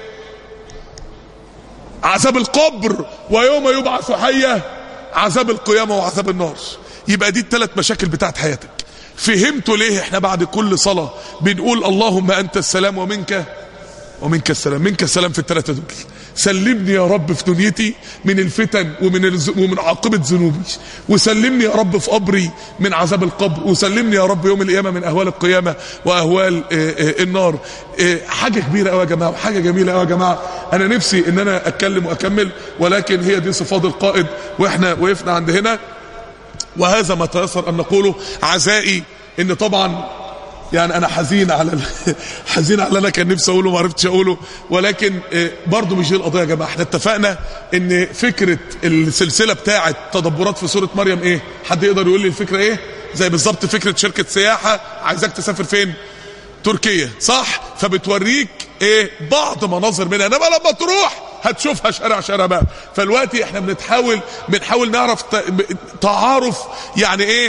عذاب القبر. ويوم يبعث حيا عذاب القيامة وعذاب النار. يبقى دي ال3 مشاكل بتاعت حياتك. فهمتوا ليه احنا بعد كل صلاة بنقول اللهم انت السلام ومنك السلام؟ منك السلام في ال3 دول. سلمني يا رب في دنيتي من الفتن ومن عاقبة ذنوبي، وسلمني يا رب في قبري من عذاب القبر، وسلمني يا رب يوم القيامة من اهوال القيامة واهوال النار. حاجة كبيرة قوي يا جماعة، وحاجة جميلة قوي يا جماعة. انا نفسي ان انا اتكلم واكمل، ولكن هي دي صفات القائد واحنا وقفنا عند هنا، وهذا ما تيسر ان نقوله. عزائي ان طبعا يعني انا حزين على انا كان نفسي اقوله ما عرفتش اقوله، ولكن برضو مش دي القضيه يا جماعه. احنا اتفقنا ان فكره السلسله بتاعه تدبرات في سوره مريم ايه؟ حد يقدر يقول لي الفكره ايه؟ زي بالظبط فكره شركه سياحه عايزاك تسافر فين؟ تركيا، صح؟ فبتوريك ايه؟ بعض مناظر منها، انما لما تروح هتشوفها شارع بقى. فالوقت احنا بنحاول نعرف تعارف يعني ايه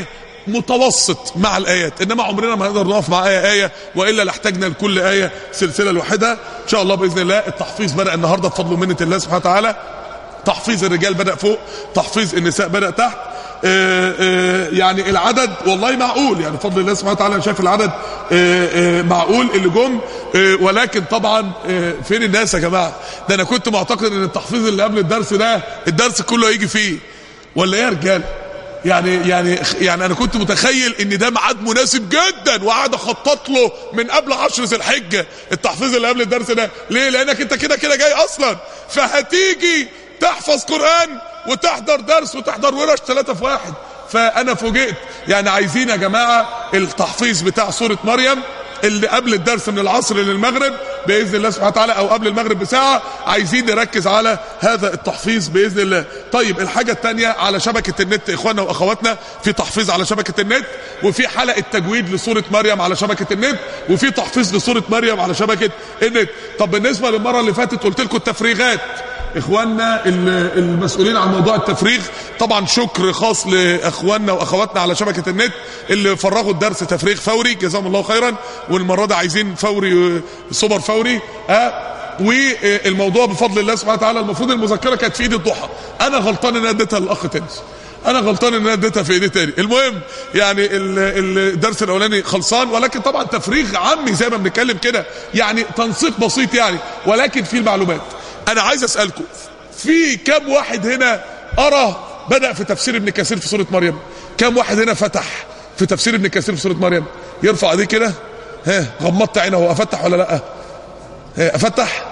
متوسط مع الايات، انما عمرنا ما نقدر نقف مع ايه والا لاحتاجنا لكل ايه سلسله لوحدها. ان شاء الله باذن الله. التحفيظ بدا النهارده بفضل ومنه الله سبحانه وتعالى. تحفيظ الرجال بدا فوق، تحفيظ النساء بدا تحت. يعني العدد والله معقول، يعني بفضل الله سبحانه وتعالى. انا شايف العدد معقول اللي جم، ولكن طبعا فين الناس يا جماعه؟ ده انا كنت معتقد ان التحفيظ اللي قبل الدرس ده الدرس كله هيجي فيه، ولا ايه يا رجال؟ يعني انا كنت متخيل ان ده ميعاد مناسب جدا وقاعد اخطط له من قبل 10 ذي الحجه. التحفيظ اللي قبل الدرس ده ليه؟ لانك انت كده كده جاي اصلا، فهتيجي تحفظ قرآن وتحضر درس وتحضر ورش 3 في 1. فانا فوجئت. يعني عايزين يا جماعه التحفيظ بتاع سوره مريم اللي قبل الدرس من العصر للمغرب باذن الله سبحانه وتعالى، او قبل المغرب بساعه، عايزين نركز على هذا التحفيظ باذن الله. طيب الحاجه الثانيه، على شبكه النت اخواننا واخواتنا في تحفيظ على شبكه النت، وفي حلقه تجويد لسوره مريم على شبكه النت، وفي تحفيظ لسوره مريم على شبكه النت. طب بالنسبه للمره اللي فاتت قلت لكم التفريغات، اخواننا المسؤولين عن موضوع التفريغ، طبعا شكر خاص لاخواننا واخواتنا على شبكه النت اللي فرغوا الدرس تفريغ فوري، جزاهم الله خيرا. والمره دي عايزين فوري، سوبر فوري. والموضوع بفضل الله سبحانه وتعالى، المفروض المذكره كانت في ايد الضحى، انا غلطان ان انا اديتها للاخ تاني، انا غلطان ان انا اديتها في ايدي تاني. المهم يعني الدرس الاولاني خلصان، ولكن طبعا تفريغ عامي زي ما بنتكلم كده، يعني تنسيق بسيط يعني، ولكن في المعلومات. انا عايز اسالكم، في كم واحد هنا قرا بدأ في تفسير ابن كثير في سورة مريم؟ كم واحد هنا فتح في تفسير ابن كثير في سورة مريم؟ يرفع ايديه كده. ها، غمضت عينه، هو افتح ولا لا؟ ها، افتح.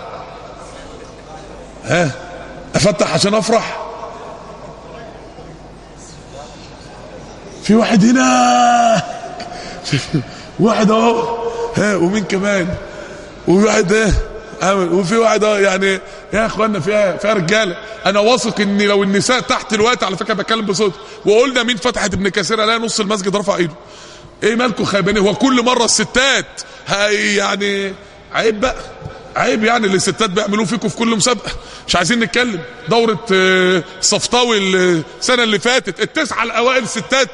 ها، افتح عشان افرح. في واحد هنا، واحد اهو. ها، ومين كمان؟ وواحد ده، وفي واحد يعني يا اخوانا فيها رجاله. انا واثق ان لو النساء تحت الوقت، على فكره بتكلم بصوت، وقلنا مين فتحت ابن كثير، الاقي نص المسجد رفع ايده. ايه مالكم خايبين؟ هو كل مره الستات يعني عيب بقى، عيب يعني اللي الستات بيعملوه فيكم في كل مسابقه. مش عايزين نتكلم دوره صفطاوي السنه اللي فاتت، ال9 الاوائل ستات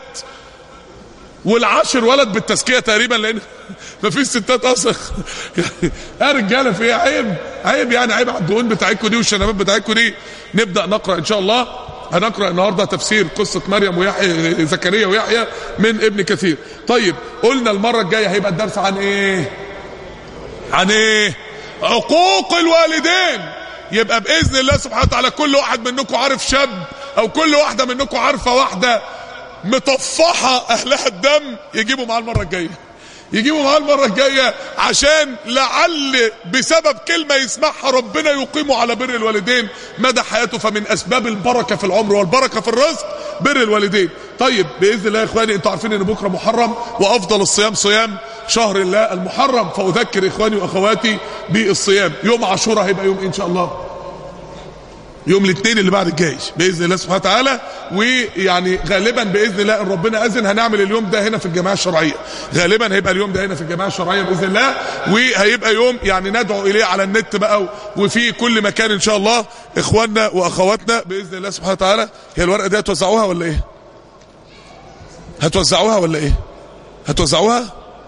وال10 ولد بالتزكيه تقريبا، لان مفيش ستات اصلا. يعني يا رجاله في عيب، عيب يعني، عيب على الدهون بتاعتكم دي والشنبات بتاعتكم دي. نبدا نقرا ان شاء الله. هنقرا النهارده تفسير قصه مريم ويحيى، زكريا ويحيى من ابن كثير. طيب قلنا المره الجايه هيبقى الدرس عن ايه؟ عن ايه؟ عقوق الوالدين. يبقى باذن الله سبحانه وتعالى كل واحد منكم عارف شاب، او كل واحده منكم عارفه واحده مطفحه اهلها الدم، يجيبوا معاه المره الجايه، يجيبوا معاه المره الجايه، عشان لعل بسبب كلمه يسمعها ربنا يقيمه على بر الوالدين مدى حياته. فمن اسباب البركه في العمر والبركه في الرزق بر الوالدين. طيب باذن الله يا اخواني، انتوا عارفين ان بكره محرم، وافضل الصيام صيام شهر الله المحرم، فاذكر اخواني واخواتي بالصيام. يوم عاشوراء هيبقى يوم ان شاء الله يوم الاثنين اللي بعد الجاي باذن الله سبحانه وتعالى. ويعني غالبا باذن الله ان ربنا اذن هنعمل اليوم ده هنا في الجماعه الشرعيه، غالبا هيبقى اليوم ده هنا في الجماعه الشرعيه باذن الله. وهيبقى يوم يعني ندعو اليه على النت بقى وفي كل مكان ان شاء الله، اخواننا واخواتنا باذن الله سبحانه وتعالى. هي الورقه دي هتوزعوها ولا ايه؟ هتوزعوها ولا ايه؟ هتوزعوها؟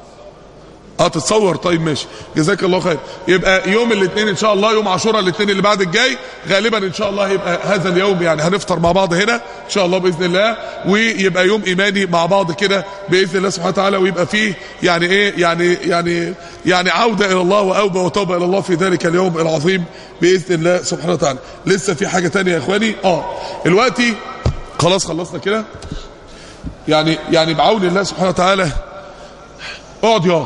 تتصور. طيب ماشي، جزاك الله خير. يبقى يوم الاثنين ان شاء الله، يوم عاشوراء الاثنين اللي بعد الجاي، غالبا ان شاء الله هيبقى هذا اليوم، يعني هنفطر مع بعض هنا ان شاء الله باذن الله، ويبقى يوم ايماني مع بعض كده باذن الله سبحانه وتعالى. ويبقى فيه يعني ايه، يعني عوده الى الله واوبه وتوبه الى الله في ذلك اليوم العظيم باذن الله سبحانه وتعالى. لسه في حاجه ثانيه يا اخواني. دلوقتي خلاص خلصنا كده، يعني بعون الله سبحانه وتعالى. اقعد يا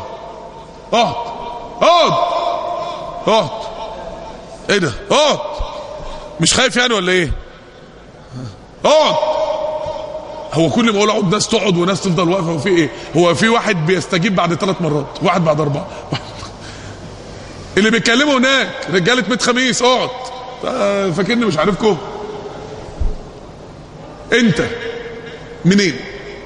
اقعد. ايه ده؟ اقعد. مش خايف يعني ولا ايه؟ اقعد. هو كل ما اقول اقعد ناس تقعد وناس تفضل واقفه، وفي ايه؟ هو في واحد بيستجيب بعد 3 مرات، واحد بعد 4. اللي بيتكلموا هناك رجاله ميت خميس. اقعد. فاكرني مش عارفكم؟ انت منين؟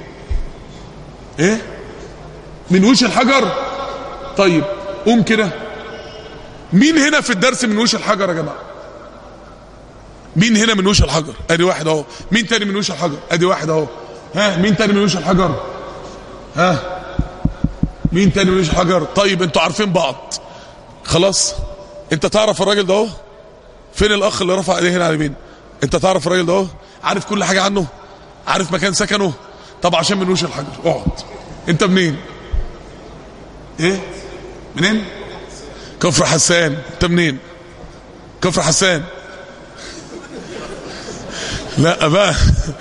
ايه؟ من وش الحجر؟ طيب قوم كده. مين هنا في الدرس من وش الحجر يا جماعه؟ مين هنا من وش الحجر؟ ادي واحد اهو. مين تاني من وش الحجر؟ ادي واحد اهو. ها، مين تاني من وش الحجر؟ مين تاني ملوش حجر؟ طيب انتوا عارفين بعض خلاص. انت تعرف الراجل ده اهو. فين الاخ اللي رفع ايديه هنا على اليمين؟ انت تعرف الراجل ده اهو، عارف كل حاجه عنه، عارف مكان سكنه. طب عشان ملوش الحجر اقعد. انت منين؟ ايه منين؟ كفر حسان. انت منين؟ كفر حسان. لا بقى.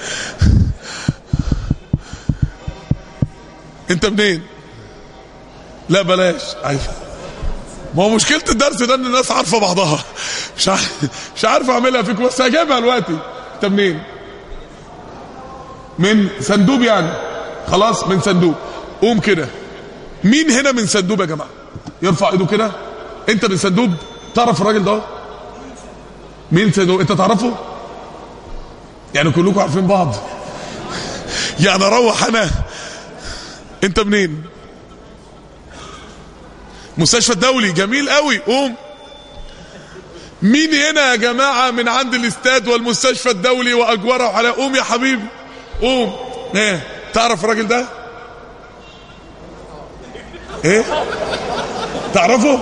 انت منين؟ لا بلاش. ما هو مشكلة الدرس ده ان الناس عارفة بعضها. مش عارف اعملها فيكم بس هجيبها دلوقتي. انت منين؟ من سندوب يعني. خلاص من سندوب. قوم كده. مين هنا من سندوب يا جماعة؟ يرفع ايده كده. انت من سندوب؟ تعرف الراجل ده؟ مين سندوب؟ انت تعرفه؟ يعني كلكم عارفين بعض. يعني اروح انا. انت منين؟ مستشفى الدولي. جميل قوي. قوم. مين هنا يا جماعة من عند الاستاد والمستشفى الدولي واجوره على؟ قوم يا حبيبي قوم. ايه تعرف الراجل ده؟ ايه تعرفه؟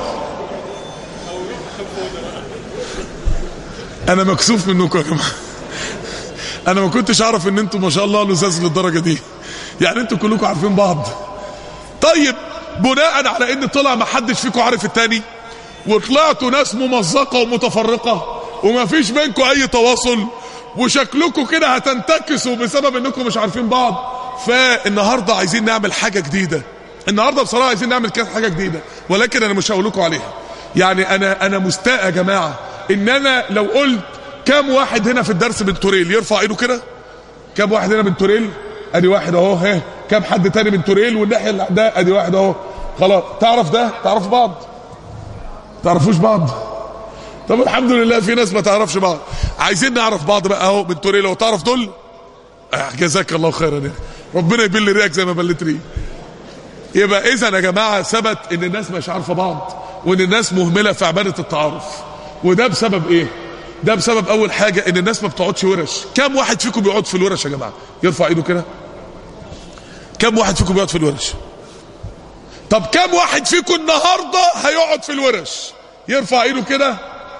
انا مكسوف منكم يا جماعة. انا ما كنتش اعرف ان انتم ما شاء الله لزاز للدرجة دي. يعني انتم كلكم عارفين بعض. طيب بناء على ان طلع ما حدش فيكم عارف التاني وطلعتوا ناس ممزقة ومتفرقة وما فيش بينكم اي تواصل وشكلكم كده هتنتكسوا بسبب انكم مش عارفين بعض، فالنهاردة عايزين نعمل حاجة جديدة. النهاردة بصراحة عايزين نعمل كده حاجة جديدة، ولكن انا مش هقول لكم عليها. يعني انا مستاء يا جماعة ان انا لو قلت كام واحد هنا في الدرس من توريل يرفع ايده كده. كام واحد هنا من توريل؟ ادي واحد اهو. ها كام حد تاني من توريل والناحيه اللي ده؟ ادي واحد اهو. خلاص تعرف ده؟ تعرفوا بعض؟ تعرفوش بعض؟ طب الحمد لله في ناس ما تعرفش بعض. عايزين نعرف بعض بقى اهو من توريل. لو تعرف دول جزاك الله خيرا يا ربنا يبل ريقك زي ما بلت ريق. يبقى اذا يا جماعه ثبت ان الناس مش عارفه بعض وان الناس مهمله في عباده التعارف. وده بسبب ايه؟ ده بسبب اول حاجه ان الناس ما بتقعدش ورش. كم واحد فيكم بيقعد في الورش يا جماعه؟ يرفع ايده كده. كم واحد فيكم بيقعد في الورش؟ طب كم واحد فيكم النهارده هيقعد في الورش؟ يرفع ايده كده.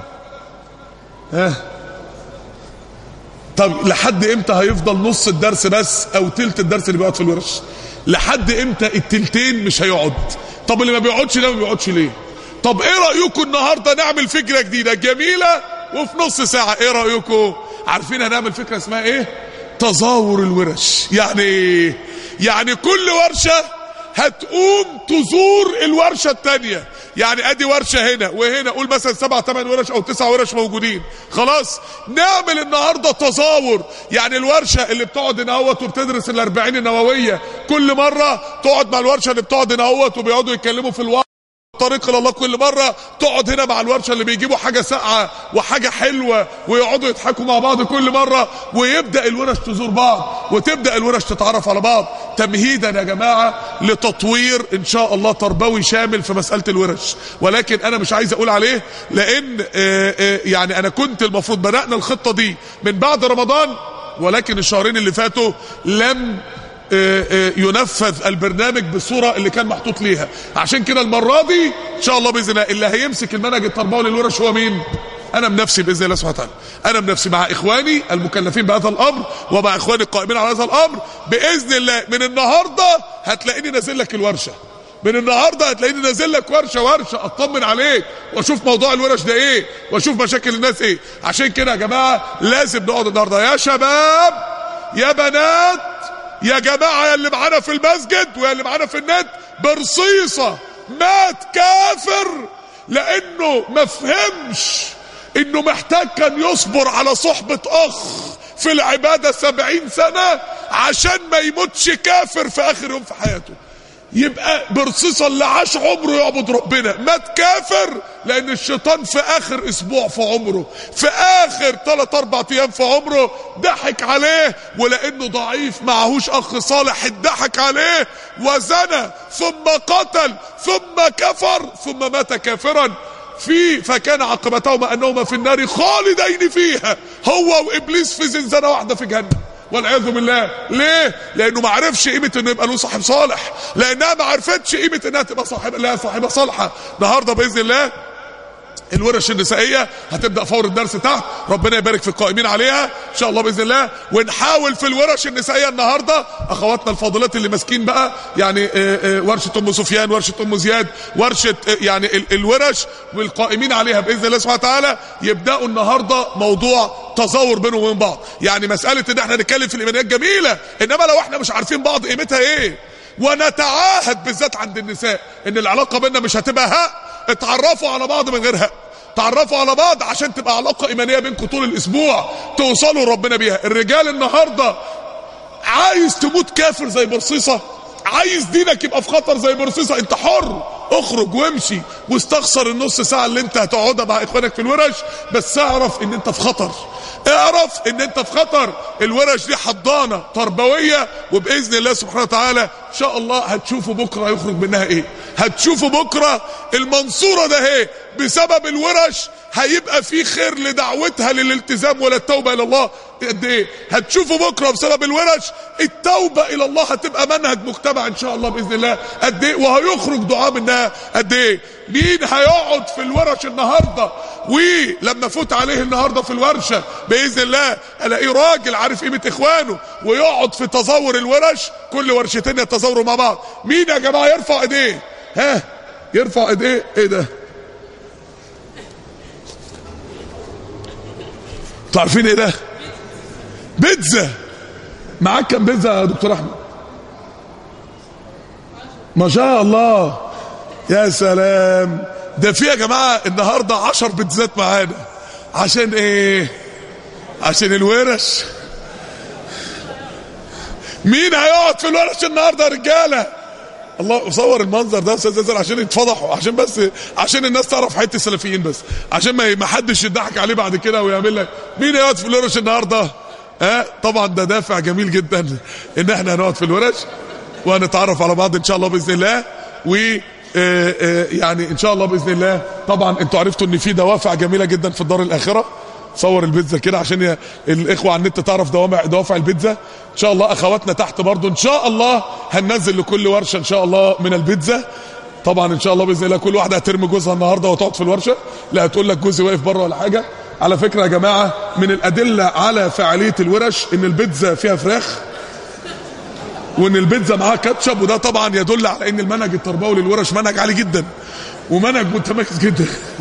طب لحد امتى هيفضل نص الدرس بس او تلت الدرس اللي بيقعد في الورش؟ لحد امتى التلتين مش هيقعد؟ طب اللي ما بيقعدش ده ما بيقعدش ليه؟ طب ايه رايكم النهارده نعمل فكره جديده جميله وفي نص ساعه؟ ايه رايكم؟ عارفين هنعمل فكره اسمها ايه؟ تزاور الورش. يعني ايه؟ يعني كل ورشه هتقوم تزور الورشه الثانيه. يعني ادي ورشه هنا وهنا، قول مثلا 7 8 ورش او 9 ورش موجودين. خلاص نعمل النهارده تزاور. يعني الورشه اللي بتقعد هنا اهوت وبتدرس ال40 النوويه كل مره تقعد مع الورشه اللي بتقعد هنا اهوت وبيقعدوا يتكلموا في الواقع طريق الله. كل مرة تقعد هنا مع الورشة اللي بيجيبوا حاجة ساقعة وحاجة حلوة ويقعدوا يضحكوا مع بعض كل مرة، ويبدأ الورش تزور بعض وتبدأ الورش تتعرف على بعض، تمهيدا يا جماعة لتطوير ان شاء الله تربوي شامل في مسألة الورش. ولكن انا مش عايز اقول عليه لان يعني انا كنت المفروض بدأنا الخطة دي من بعد رمضان، ولكن الشهرين اللي فاتوا لم ينفذ البرنامج بالصورة اللي كان محطوط ليها. عشان كده المرة دي ان شاء الله باذن الله اللي هيمسك المنهج التربوي للورش هو مين؟ انا بنفسي باذن الله سبحانه وتعالى. انا بنفسي مع اخواني المكلفين بهذا الامر ومع اخواني القائمين على هذا الامر باذن الله. من النهارده هتلاقيني نازل لك الورشه. من النهارده هتلاقيني نازل لك ورشه اطمن عليك واشوف موضوع الورش ده ايه واشوف مشاكل الناس ايه. عشان كده يا جماعه لازم نقعد النهارده يا شباب يا بنات يا جماعة يا اللي معانا في المسجد ويا اللي معانا في النت برصيصة مات كافر لانه ما فهمش انه محتاج كان يصبر على صحبة اخ في العبادة 70 سنة عشان ما يموتش كافر في اخر يوم في حياته. يبقى برصيصة اللي عاش عمره يعبد ربنا مات كافر لان الشيطان في اخر اسبوع في عمره في اخر 3-4 ايام في عمره ضحك عليه، ولانه ضعيف معهوش اخ صالح اتضحك عليه وزنى ثم قتل ثم كفر ثم مات كافرا فكان عاقبتهما انهما في النار خالدين فيها، هو وابليس في زنزانة واحدة في جهنم. والعياذ بالله. ليه؟ لانه ما عرفش قيمه انه يبقى له صاحب صالح، لانها ما عرفتش قيمه انها تبقى لها صاحبه صالحه. النهارده باذن الله الورش النسائيه هتبدا فور الدرس تحت، ربنا يبارك في القائمين عليها ان شاء الله باذن الله. ونحاول في الورش النسائيه النهارده اخواتنا الفاضلات اللي ماسكين بقى يعني ورشه ام سفيان، ورشه ام زياد، ورشه يعني الورش والقائمين عليها باذن الله سبحانه وتعالى يبداوا النهارده موضوع تزاور بينهم وبين بعض. يعني مساله ان احنا نتكلم في الايمانيات جميله، انما لو احنا مش عارفين بعض قيمتها ايه، ونتعاهد بالذات عند النساء ان العلاقه بيننا مش هتبقى اتعرفوا على بعض من غيرها، تعرفوا على بعض عشان تبقى علاقة ايمانية بينكم طول الاسبوع توصلوا ربنا بيها. الرجال النهاردة عايز تموت كافر زي برصيصة، عايز دينك يبقى في خطر زي برصيصة، انت حر، اخرج وامشي واستخسر النص ساعة اللي انت هتقعدها مع اخوانك في الورش، بس اعرف ان انت في خطر، اعرف ان انت في خطر. الورش دي حضانة تربوية، وباذن الله سبحانه وتعالى ان شاء الله هتشوفوا بكرة يخرج منها ايه، هتشوفوا بكرة المنصورة ده ايه بسبب الورش هيبقى في خير لدعوتها للالتزام ولا التوبة الى الله قد ايه. هتشوفوا بكرة بسبب الورش التوبة الى الله هتبقى منهج مجتمع ان شاء الله باذن الله قد ايه، وهيخرج دعاء منها قد ايه. مين هيقعد في الورش النهارده ولما فوت عليه النهارده في الورشه باذن الله الاقيه راجل عارف قيمه اخوانه ويقعد في تزاور الورش، كل ورشتين يتزاوروا مع بعض. مين يا جماعه يرفع ايديه؟ ها يرفع ايديه. ايه ده؟ انتوا عارفين ايه ده؟ بيتزا. معاك كام بيتزا يا دكتور احمد؟ ما شاء الله يا سلام. ده في يا جماعه النهارده 10 بيتزات معانا. عشان ايه؟ عشان الورش. مين هيقعد في الورش النهارده يا رجاله؟ الله صور المنظر ده يا استاذ ياسر عشان يتفضحوا، عشان بس عشان الناس تعرف حته السلفيين، بس عشان ما حدش يضحك عليه بعد كده ويعمل لك. مين هيقعد في الورش النهارده؟ طبعا ده دافع جميل جدا ان احنا هنقعد في الورش وهنتعرف على بعض ان شاء الله باذن الله. و يعني ان شاء الله باذن الله طبعا انتوا عرفتوا ان في دوافع جميله جدا في الدار الاخره. صور البيتزا كده عشان الاخوه على النت تعرف دوافع البيتزا ان شاء الله. اخواتنا تحت برضو ان شاء الله هننزل لكل ورشه ان شاء الله من البيتزا. طبعا ان شاء الله باذن الله كل واحده هترمي جوزها النهارده وتقعد في الورشه، لا هتقول لك جوزي واقف بره ولا حاجه. على فكره يا جماعه من الادله على فعاليه الورش ان البيتزا فيها فراخ وان البيتزا معاها كاتشب، وده طبعا يدل على ان المنهج التربوي للورش منهج عالي جدا ومنهج متميز جدا.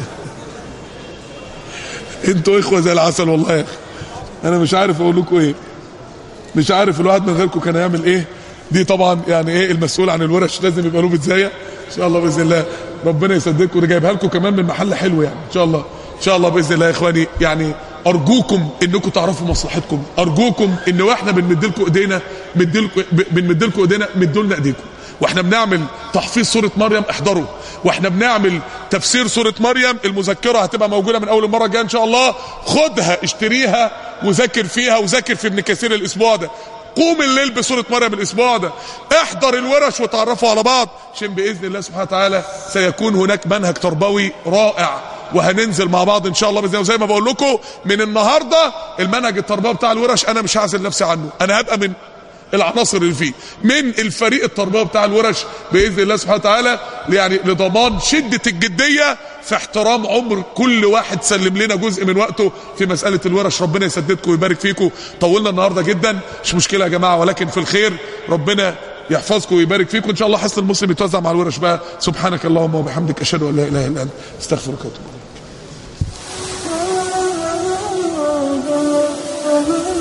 انتوا اخوه زي العسل والله يا اخي. انا مش عارف اقول لكم ايه، مش عارف الواحد من غيركم كان هيعمل ايه. دي طبعا يعني ايه المسؤول عن الورش لازم يبقى له بيتزايه ان شاء الله باذن الله. ربنا يسددكم. وده جايبها لكم كمان من محل حلو يعني ان شاء الله ان شاء الله باذن الله يا اخواني. يعني ارجوكم انكم تعرفوا مصلحتكم، ارجوكم ان واحنا بنمد لكم ايدينا مدوا لنا ايديكم. واحنا بنعمل تحفيظ سوره مريم احضروا، واحنا بنعمل تفسير سوره مريم المذكره هتبقى موجوده من اول المره الجايه ان شاء الله. خدها اشتريها وذاكر فيها وذاكر في ابن كثير الاسبوع ده. قوم الليل بسوره مريم الاسبوع ده. احضر الورش وتعرفوا على بعض عشان باذن الله سبحانه وتعالى سيكون هناك منهج تربوي رائع وهننزل مع بعض ان شاء الله باذن الله. وزي ما بقول لكم من النهارده المنهج التربوي بتاع الورش انا مش هعزل نفسي عنه، انا هبقى من العناصر اللي فيه، من الفريق التربوي بتاع الورش باذن الله سبحانه وتعالى، يعني لضمان شده الجديه في احترام عمر كل واحد سلم لنا جزء من وقته في مساله الورش. ربنا يسددكم ويبارك فيكم. طولنا النهارده جدا مش مشكله يا جماعه، ولكن في الخير. ربنا يحفظكم ويبارك فيكم ان شاء الله. حسن المسلم يتوزع مع الورش بقى. سبحانك اللهم وبحمدك اشهد ان لا اله الا انت استغفرك واتوب اليك.